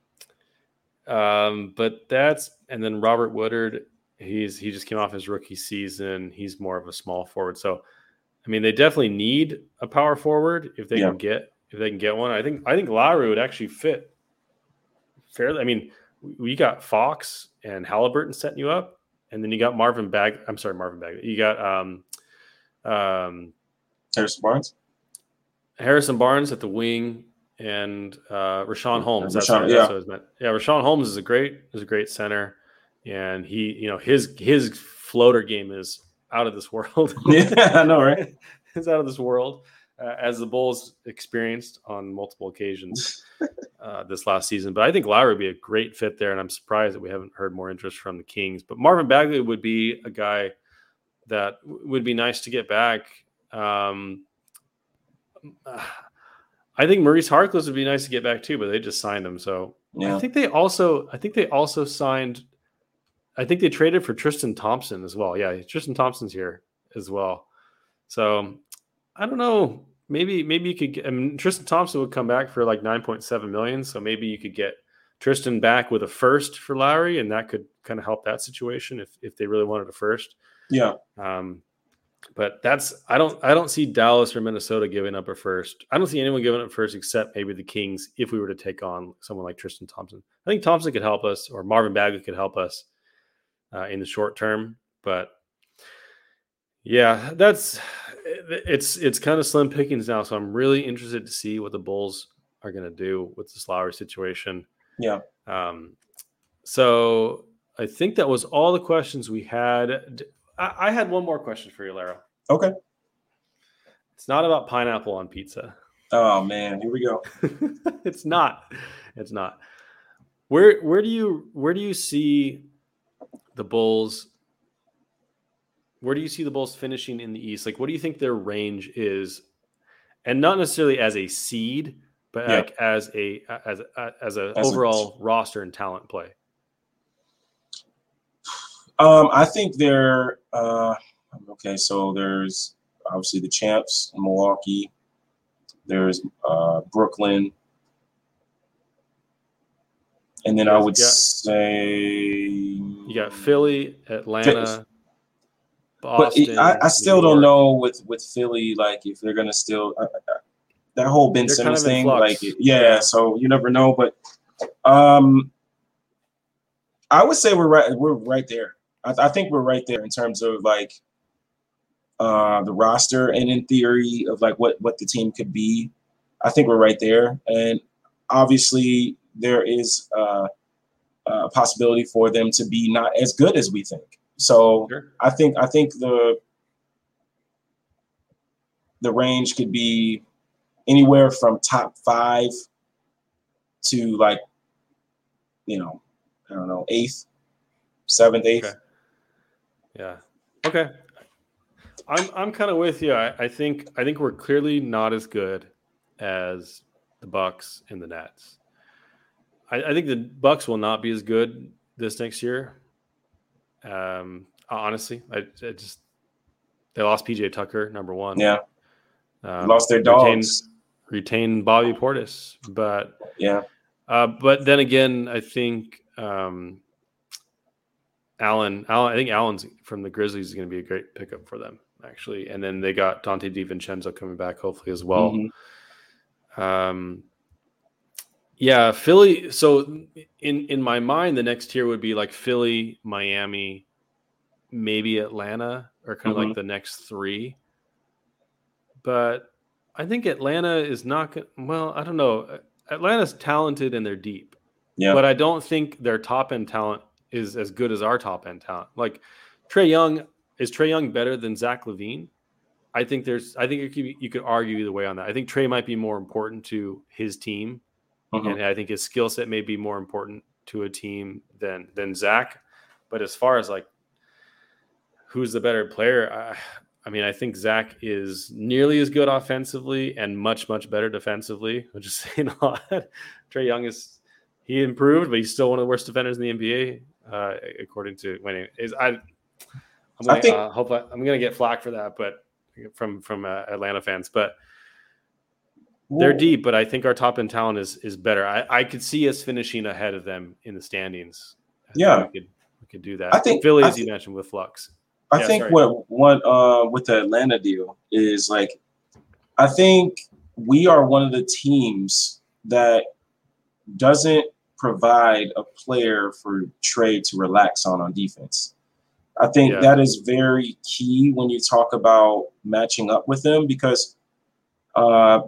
E: Um, but that's and then Robert Woodard, he's he just came off his rookie season. He's more of a small forward. So, I mean, they definitely need a power forward if they yeah. can get if they can get one. I think I think Lowry would actually fit fairly. I mean, we got Fox and Halliburton setting you up. And then you got Marvin Bag. I'm sorry, Marvin Bagley. You got um, um,
F: Harrison Barnes.
E: Harrison Barnes at the wing, and uh, Rashawn Holmes.
F: Rashawn,
E: that's, what,
F: yeah.
E: that's what it meant. Yeah, Rashawn Holmes is a great is a great center, and he, you know, his his floater game is out of this world.
F: Yeah, I know, right?
E: It's out of this world, uh, as the Bulls experienced on multiple occasions uh, this last season. But I think Lowry would be a great fit there, and I'm surprised that we haven't heard more interest from the Kings. But Marvin Bagley would be a guy that would be nice to get back. Um, I think Maurice Harkless would be nice to get back too, but they just signed him. So yeah. I think they also, I think they also signed. I think they traded for Tristan Thompson as well. Yeah, Tristan Thompson's here as well. So I don't know. Maybe maybe you could get, I mean, Tristan Thompson would come back for like nine point seven million dollars. So maybe you could get Tristan back with a first for Lowry, and that could kind of help that situation if if they really wanted a first.
F: Yeah.
E: Um, but that's I don't I don't see Dallas or Minnesota giving up a first. I don't see anyone giving up first except maybe the Kings if we were to take on someone like Tristan Thompson. I think Thompson could help us, or Marvin Bagley could help us uh, in the short term. But yeah, that's it's it's kind of slim pickings now. So I'm really interested to see what the Bulls are going to do with this Lowry situation.
F: Yeah.
E: Um. So I think that was all the questions we had. I, I had one more question for you, Lara.
F: Okay.
E: It's not about pineapple on pizza.
F: Oh man, here we go.
E: It's not. It's not. Where where do you where do you see the Bulls? Where do you see the Bulls finishing in the East? Like, what do you think their range is? And not necessarily as a seed, but
F: Yeah.
E: like as a as a, as a
F: As a-
E: overall roster and talent play.
F: Um, I think they're uh, okay. So there's obviously the champs in Milwaukee. There's uh, Brooklyn, and then I
E: Yes,
F: would
E: yeah.
F: say
E: You got Philly, Atlanta,
F: But
E: Boston.
F: it, I, I still
E: New
F: don't
E: York.
F: know with with Philly, like if they're gonna still uh, uh, that whole Ben
E: They're kind
F: Simmons
E: of in
F: thing.
E: flux.
F: Like, it, yeah,
E: Yeah.
F: So you never know, but um, I would say we're right. We're right there. I, I think we're right there in terms of like uh, the roster and in theory of like what what the team could be. I think we're right there, and obviously there is uh, a possibility for them to be not as good as we think. So
E: Sure.
F: I think I think the the range could be anywhere from top five to like, you know, I don't know, eighth, seventh, eighth.
E: Okay. Yeah. Okay. I'm I'm kind of with you. I, I think I think we're clearly not as good as the Bucks and the Nets. I, I think the Bucks will not be as good this next year. Um, honestly, I, I just they lost P J Tucker, number one.
F: Yeah,
E: Um,
F: lost their
E: retained,
F: dogs.
E: retained Bobby Portis, but
F: Yeah,
E: uh, but then again, I think um, Allen, Allen, I think Allen's from the Grizzlies is going to be a great pickup for them, actually. And then they got Dante DiVincenzo coming back, hopefully as well.
F: Mhm.
E: Um, yeah, Philly. So in in my mind, the next tier would be like Philly, Miami, maybe Atlanta, or kind of
F: Mhm.
E: like the next three. But I think Atlanta is not going. Well, I don't know. Atlanta's talented and they're deep,
F: yeah,
E: but I don't think their top end talent is as good as our top end talent. Like Trae Young, is Trae Young better than Zach LaVine? I think there's. I think it could be, you could argue either way on that. I think Trae might be more important to his team,
F: Mhm.
E: and I think his skill set may be more important to a team than than Zach. But as far as like who's the better player, I, I mean, I think Zach is nearly as good offensively and much much better defensively, which is saying a lot. Trae Young is he improved, but he's still one of the worst defenders in the N B A, uh, according to winning. Is I. I'm gonna,
F: I think-
E: uh, hope I, I'm going to get flack for that, but from from uh, Atlanta fans, but they're
F: Well,
E: deep. But I think our top end talent is is better. I, I could see us finishing ahead of them in the standings. I think
F: Yeah.
E: we could we could do that.
F: I think-
E: Philly,
F: I
E: as you
F: think-
E: mentioned, with Flux.
F: I
E: Yeah,
F: think
E: sorry.
F: what what uh with the Atlanta deal is like, I think we are one of the teams that doesn't provide a player for Trey to relax on on defense. I think
E: Yeah.
F: that is very key when you talk about matching up with them because uh,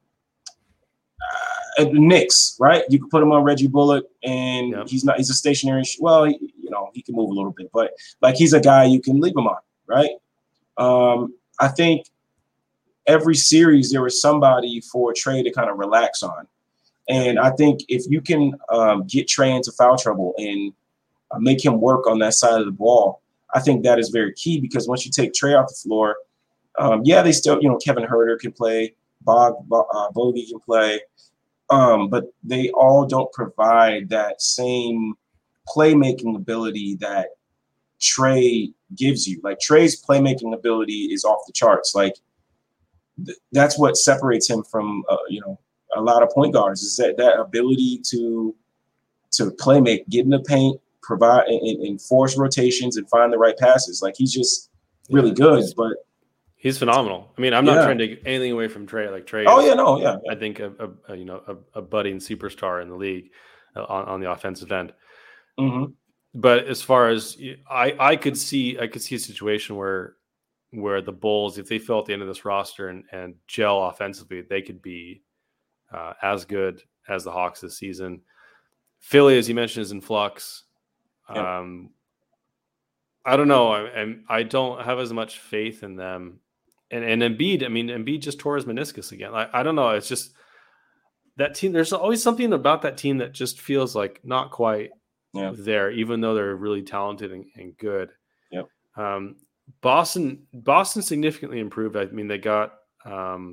F: uh Knicks, right? You can put him on Reggie Bullock and
E: Yep.
F: he's not he's a stationary sh- well, he, you know, he can move a little bit, but like he's a guy you can leave him on, right? Um, I think every series there was somebody for Trey to kind of relax on. And I think if you can um, get Trey into foul trouble and uh, make him work on that side of the ball, I think that is very key because once you take Trey off the floor, um, yeah, they still, you know, Kevin Huerter can play, Bob uh, Bogey can play, um, but they all don't provide that same playmaking ability that Trey gives you. Like Trey's playmaking ability is off the charts. Like th- that's what separates him from, uh, you know, a lot of point guards is that that ability to to play make, get in the paint, provide and, and force rotations and find the right passes. Like he's just really
E: Yeah.
F: good. But
E: He's phenomenal. I mean, I'm not
F: Yeah.
E: trying to take anything away from Trey. Like Trey,
F: oh
E: is,
F: yeah, no, yeah, yeah.
E: I think a, a, a you know a, a budding superstar in the league uh, on, on the offensive end.
F: hmm
E: But as far as I, I could see, I could see a situation where, where the Bulls, if they fell at the end of this roster and, and gel offensively, they could be uh, as good as the Hawks this season. Philly, as you mentioned, is in flux.
F: Yeah.
E: Um, I don't know. I, I I don't have as much faith in them and and Embiid, I mean, Embiid just tore his meniscus again. I, I don't know. It's just that team. There's always something about that team that just feels like not quite
F: yeah.
E: there, even though they're really talented and, and good.
F: Yep.
E: Um, Boston, Boston significantly improved. I mean, they got um,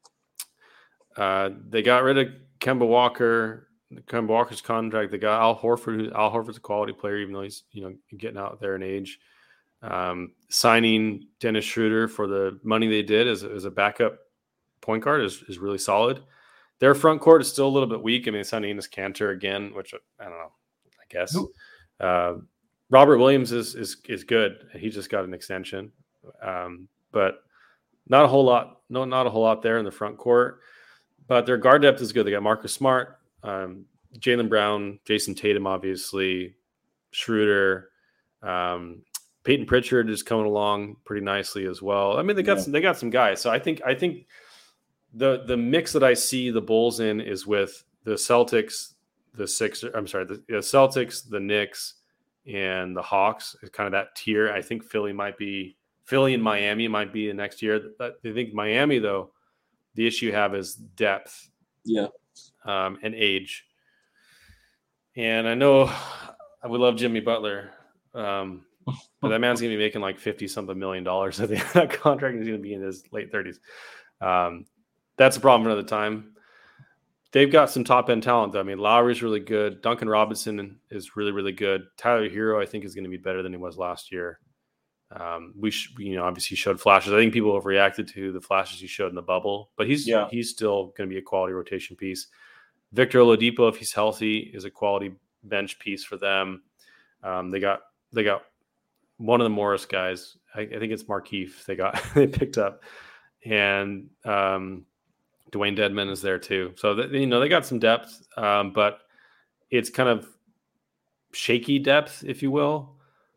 E: uh, they got rid of Kemba Walker. Kemba Walker's contract. They got Al Horford. Who Al Horford's a quality player, even though he's you know getting out there in age. Um, signing Dennis Schroeder for the money they did as, as a backup point guard is, is really solid. Their front court is still a little bit weak. I mean, they signed Enes Kanter again, which I don't know. I guess uh, Robert Williams is is is good. He just got an extension, um, but not a whole lot. No, not a whole lot there in the front court. But their guard depth is good. They got Marcus Smart, um, Jaylen Brown, Jason Tatum, obviously, Schroeder, um, Peyton Pritchard is coming along pretty nicely as well. I mean, they got
F: yeah.
E: some. They got some guys. So I think I think the the mix that I see the Bulls in is with the Celtics, the Sixers. I'm sorry, the, the Celtics, the Knicks, and the Hawks. Is kind of that tier. I think Philly might be Philly and Miami might be the next year. I think Miami though. The issue you have is depth,
F: yeah,
E: um, and age. And I know I would love Jimmy Butler, um, but that man's going to be making like fifty something million dollars. I think that contract is going to be in his late thirties. Um, that's a problem another time. They've got some top end talent, though. I mean, Lowry's really good. Duncan Robinson is really, really good. Tyler Hero, I think, is going to be better than he was last year. Um, we, sh- you know, obviously showed flashes. I think people overreacted to the flashes he showed in the bubble, but he's
F: yeah.
E: he's still going to be a quality rotation piece. Victor Oladipo, if he's healthy, is a quality bench piece for them. Um, they got they got one of the Morris guys. I, I think it's Markieff. They got they picked up, and um, Dwayne Dedman is there too. So that, you know they got some depth, um, but it's kind of shaky depth, if you will,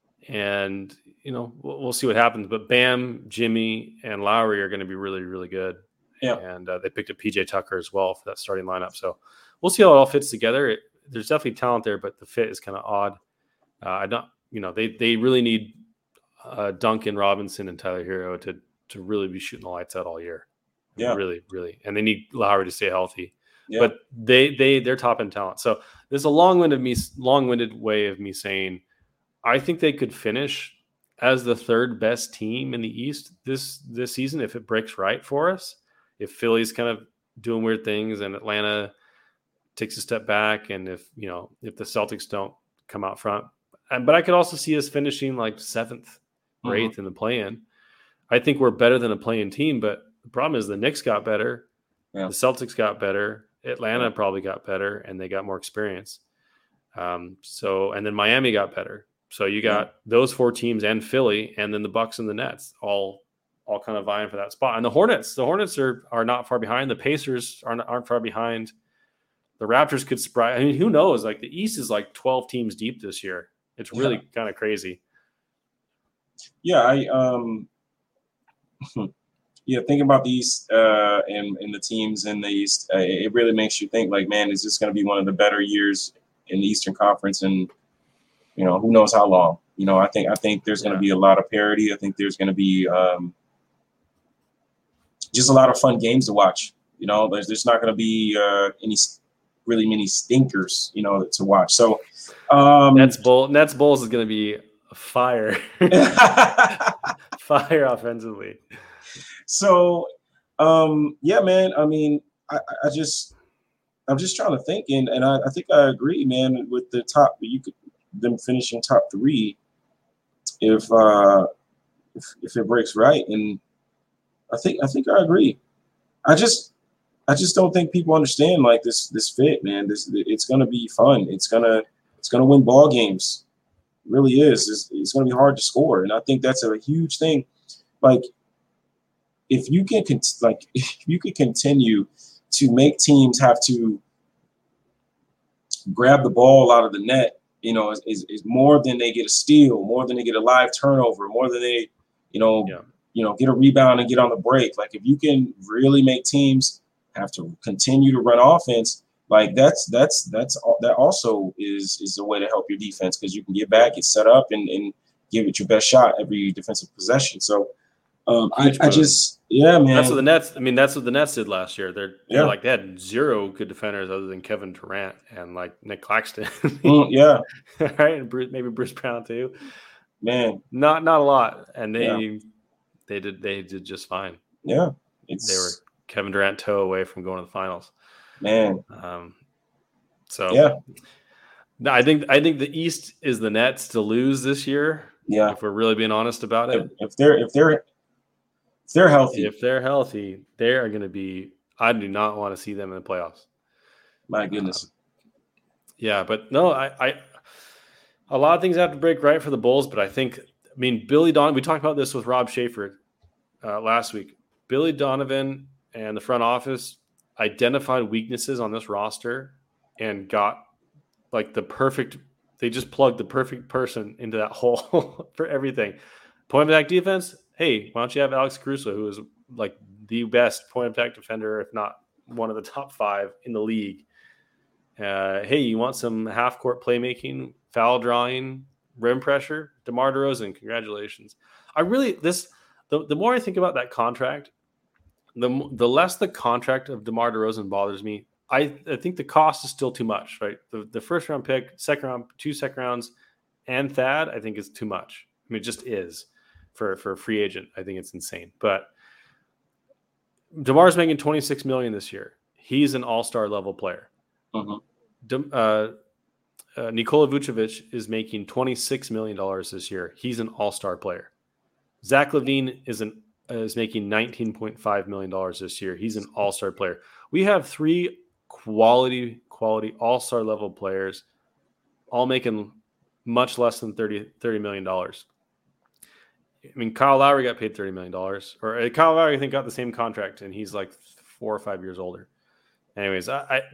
E: and. You know, we'll, we'll see what happens. But Bam, Jimmy, and Lowry are going to be really, really good.
F: Yeah.
E: And uh, they picked up P J Tucker as well for that starting lineup. So we'll see how it all fits together. It, there's definitely talent there, but the fit is kind of odd. Uh, I don't, you know, they they really need uh, Duncan Robinson and Tyler Hero to to really be shooting the lights out all year.
F: Yeah.
E: Really, really. And they need Lowry to stay healthy.
F: Yeah.
E: But they they they're top end talent. So there's a long-winded me long-winded way of me saying I think they could finish as the third best team in the East this this season if it breaks right for us. If Philly's kind of doing weird things and Atlanta takes a step back, and if you know if the Celtics don't come out front, and, but I could also see us finishing like seventh or
F: Mm-hmm.
E: eighth in the play-in. I think we're better than a play-in team, but the problem is the Knicks got better,
F: Yeah.
E: the Celtics got better, Atlanta
F: Yeah.
E: probably got better, and they got more experience. Um, so and then Miami got better. So you got
F: Yeah.
E: those four teams and Philly, and then the Bucks and the Nets, all all kind of vying for that spot. And the Hornets, the Hornets are are not far behind. The Pacers aren't aren't far behind. The Raptors could surprise. I mean, who knows? Like the East is like twelve teams deep this year. It's really
F: Yeah.
E: kind of crazy.
F: Yeah, I um, yeah, thinking about the East uh, and and the teams in the East, uh, it really makes you think like, man, is this going to be one of the better years in the Eastern Conference? And you know, who knows how long? You know, I think I think there's going to
E: Yeah.
F: be a lot of parity. I think there's going to be um, just a lot of fun games to watch. You know, there's there's not going to be uh, any really many stinkers, you know, to watch. So um,
E: Nets Bull Nets Bulls is going to be a fire, fire offensively.
F: So um, yeah, man. I mean, I, I just I'm just trying to think, and and I, I think I agree, man, with the top. You could. Them finishing top three if uh if, if it breaks right. And I think I think I agree. I just I just don't think people understand like this this fit, man. This it's gonna be fun. It's gonna it's gonna win ball games. It really is. It's, it's gonna be hard to score. And I think that's a huge thing. Like if you can like if you can continue to make teams have to grab the ball out of the net, you know, is, is, is more than they get a steal, more than they get a live turnover, more than they, you know,
E: Yeah.
F: you know, get a rebound and get on the break. Like if you can really make teams have to continue to run offense, like that's that's that's that also is is a way to help your defense because you can get back, get set up, and and give it your best shot every defensive possession. So Um, I, I just, yeah, man.
E: That's what the Nets. I mean, that's what the Nets did last year. They're, they're
F: yeah.
E: like they had zero good defenders other than Kevin Durant and like Nick Claxton.
F: mm, yeah,
E: right, and Bruce, maybe Bruce Brown too.
F: Man,
E: not not a lot, and they
F: yeah.
E: they did they did just fine.
F: Yeah,
E: it's, they were Kevin Durant toe away from going to the finals.
F: Man,
E: um, so
F: yeah,
E: I think I think the East is the Nets to lose this year.
F: Yeah,
E: if we're really being honest about
F: if,
E: it,
F: if they're if they're if they're healthy,
E: if they're healthy, they are going to be. I do not want to see them in the playoffs.
F: My goodness.
E: Uh, yeah, but no, I, I. A lot of things have to break right for the Bulls, but I think, I mean, Billy Donovan. We talked about this with Rob Schaefer uh, last week. Billy Donovan and the front office identified weaknesses on this roster and got like the perfect. They just plugged the perfect person into that hole for everything. Point of attack defense. Hey, why don't you have Alex Caruso, who is like the best point of attack defender, if not one of the top five in the league? Uh, hey, you want some half court playmaking, foul drawing, rim pressure? DeMar DeRozan, congratulations. I really this the, the more I think about that contract, the the less the contract of DeMar DeRozan bothers me. I, I think the cost is still too much, right? The the first round pick, second round, two second rounds, and Thad, I think is too much. I mean, it just is for, for a free agent. I think it's insane. But DeMar's making twenty-six million dollars this year. He's an all-star level player.
F: Uh-huh.
E: De, uh, uh, Nikola Vucevic is making twenty-six million dollars this year. He's an all-star player. Zach LaVine is an uh, is making nineteen point five million dollars this year. He's an all-star player. We have three quality, quality all-star level players all making much less than thirty, thirty million dollars. I mean, Kyle Lowry got paid thirty million dollars. Or uh, Kyle Lowry, I think, got the same contract, and he's like four or five years older. Anyways, I... I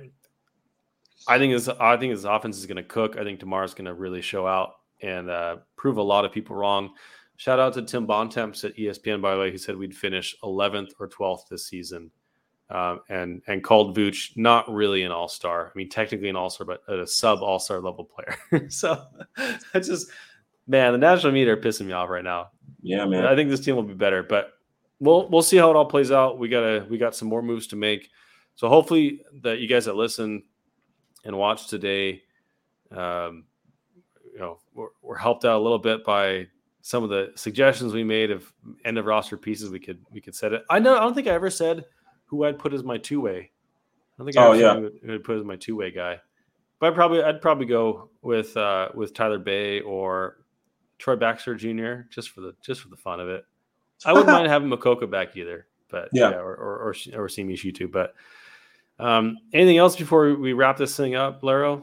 E: I think his I think his offense is going to cook. I think DeMar's going to really show out and uh, prove a lot of people wrong. Shout out to Tim Bontemps at E S P N, by the way. He said we'd finish eleventh or twelfth this season, um, and and called Vooch not really an all-star. I mean, technically an all-star, but a sub all-star level player. So I just, man, the national media are pissing me off right now.
F: Yeah, man.
E: I think this team will be better, but we'll we'll see how it all plays out. We gotta we got some more moves to make. So hopefully that you guys that listen and watch today, um, you know, we're, we're helped out a little bit by some of the suggestions we made of end of roster pieces. We could we could set it. I know I don't think I ever said who I'd put as my two way. I don't think I
F: oh,
E: ever
F: yeah.
E: said who I'd put as my two way guy. But I'd probably I'd probably go with uh, with Tyler Bay or Troy Baxter Junior just for the just for the fun of it. I wouldn't mind having Makoko back either, but
F: yeah,
E: yeah or or or, or Simi Shitu, but. Um, anything else before we wrap this thing up, Laro?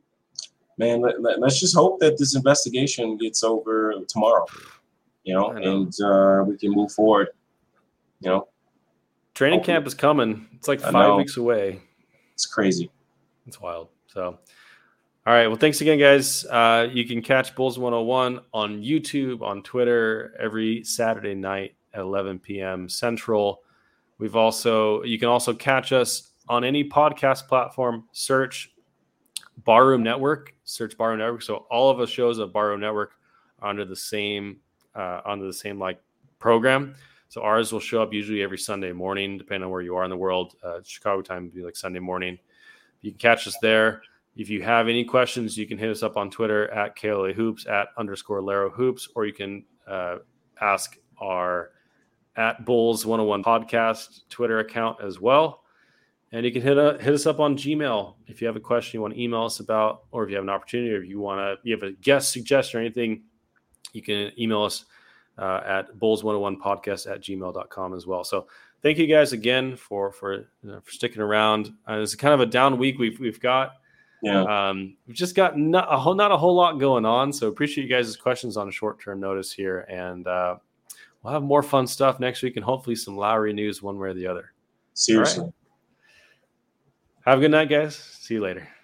F: Man, let, let, let's just hope that this investigation gets over tomorrow, you know, know. and uh, we can move forward, you know.
E: Training Hopefully. camp is coming. It's like five weeks away.
F: It's crazy.
E: It's wild. So, all right. Well, thanks again, guys. Uh, you can catch Bulls one oh one on YouTube, on Twitter, every Saturday night at eleven p.m. Central. We've also, you can also catch us on any podcast platform. Search Barroom Network. Search Barroom Network. So all of the shows of Barroom Network are under the same uh, under the same like program. So ours will show up usually every Sunday morning, depending on where you are in the world. Uh, Chicago time would be like Sunday morning. You can catch us there. If you have any questions, you can hit us up on Twitter at K L A Hoops, at underscore Laro Hoops, or you can uh, ask our at Bulls one oh one podcast Twitter account as well. And you can hit a, hit us up on Gmail if you have a question you want to email us about, or if you have an opportunity, or if you want to, you have a guest suggestion or anything, you can email us uh, at bulls one oh one podcast at gmail dot com as well. So thank you guys again for for, you know, for sticking around. Uh, it's kind of a down week we've we've got.
F: Yeah,
E: um, we've just got not a whole not a whole lot going on. So appreciate you guys' questions on a short term notice here, and uh, we'll have more fun stuff next week, and hopefully some Lowry news one way or the other.
F: Seriously.
E: Have a good night, guys. See you later.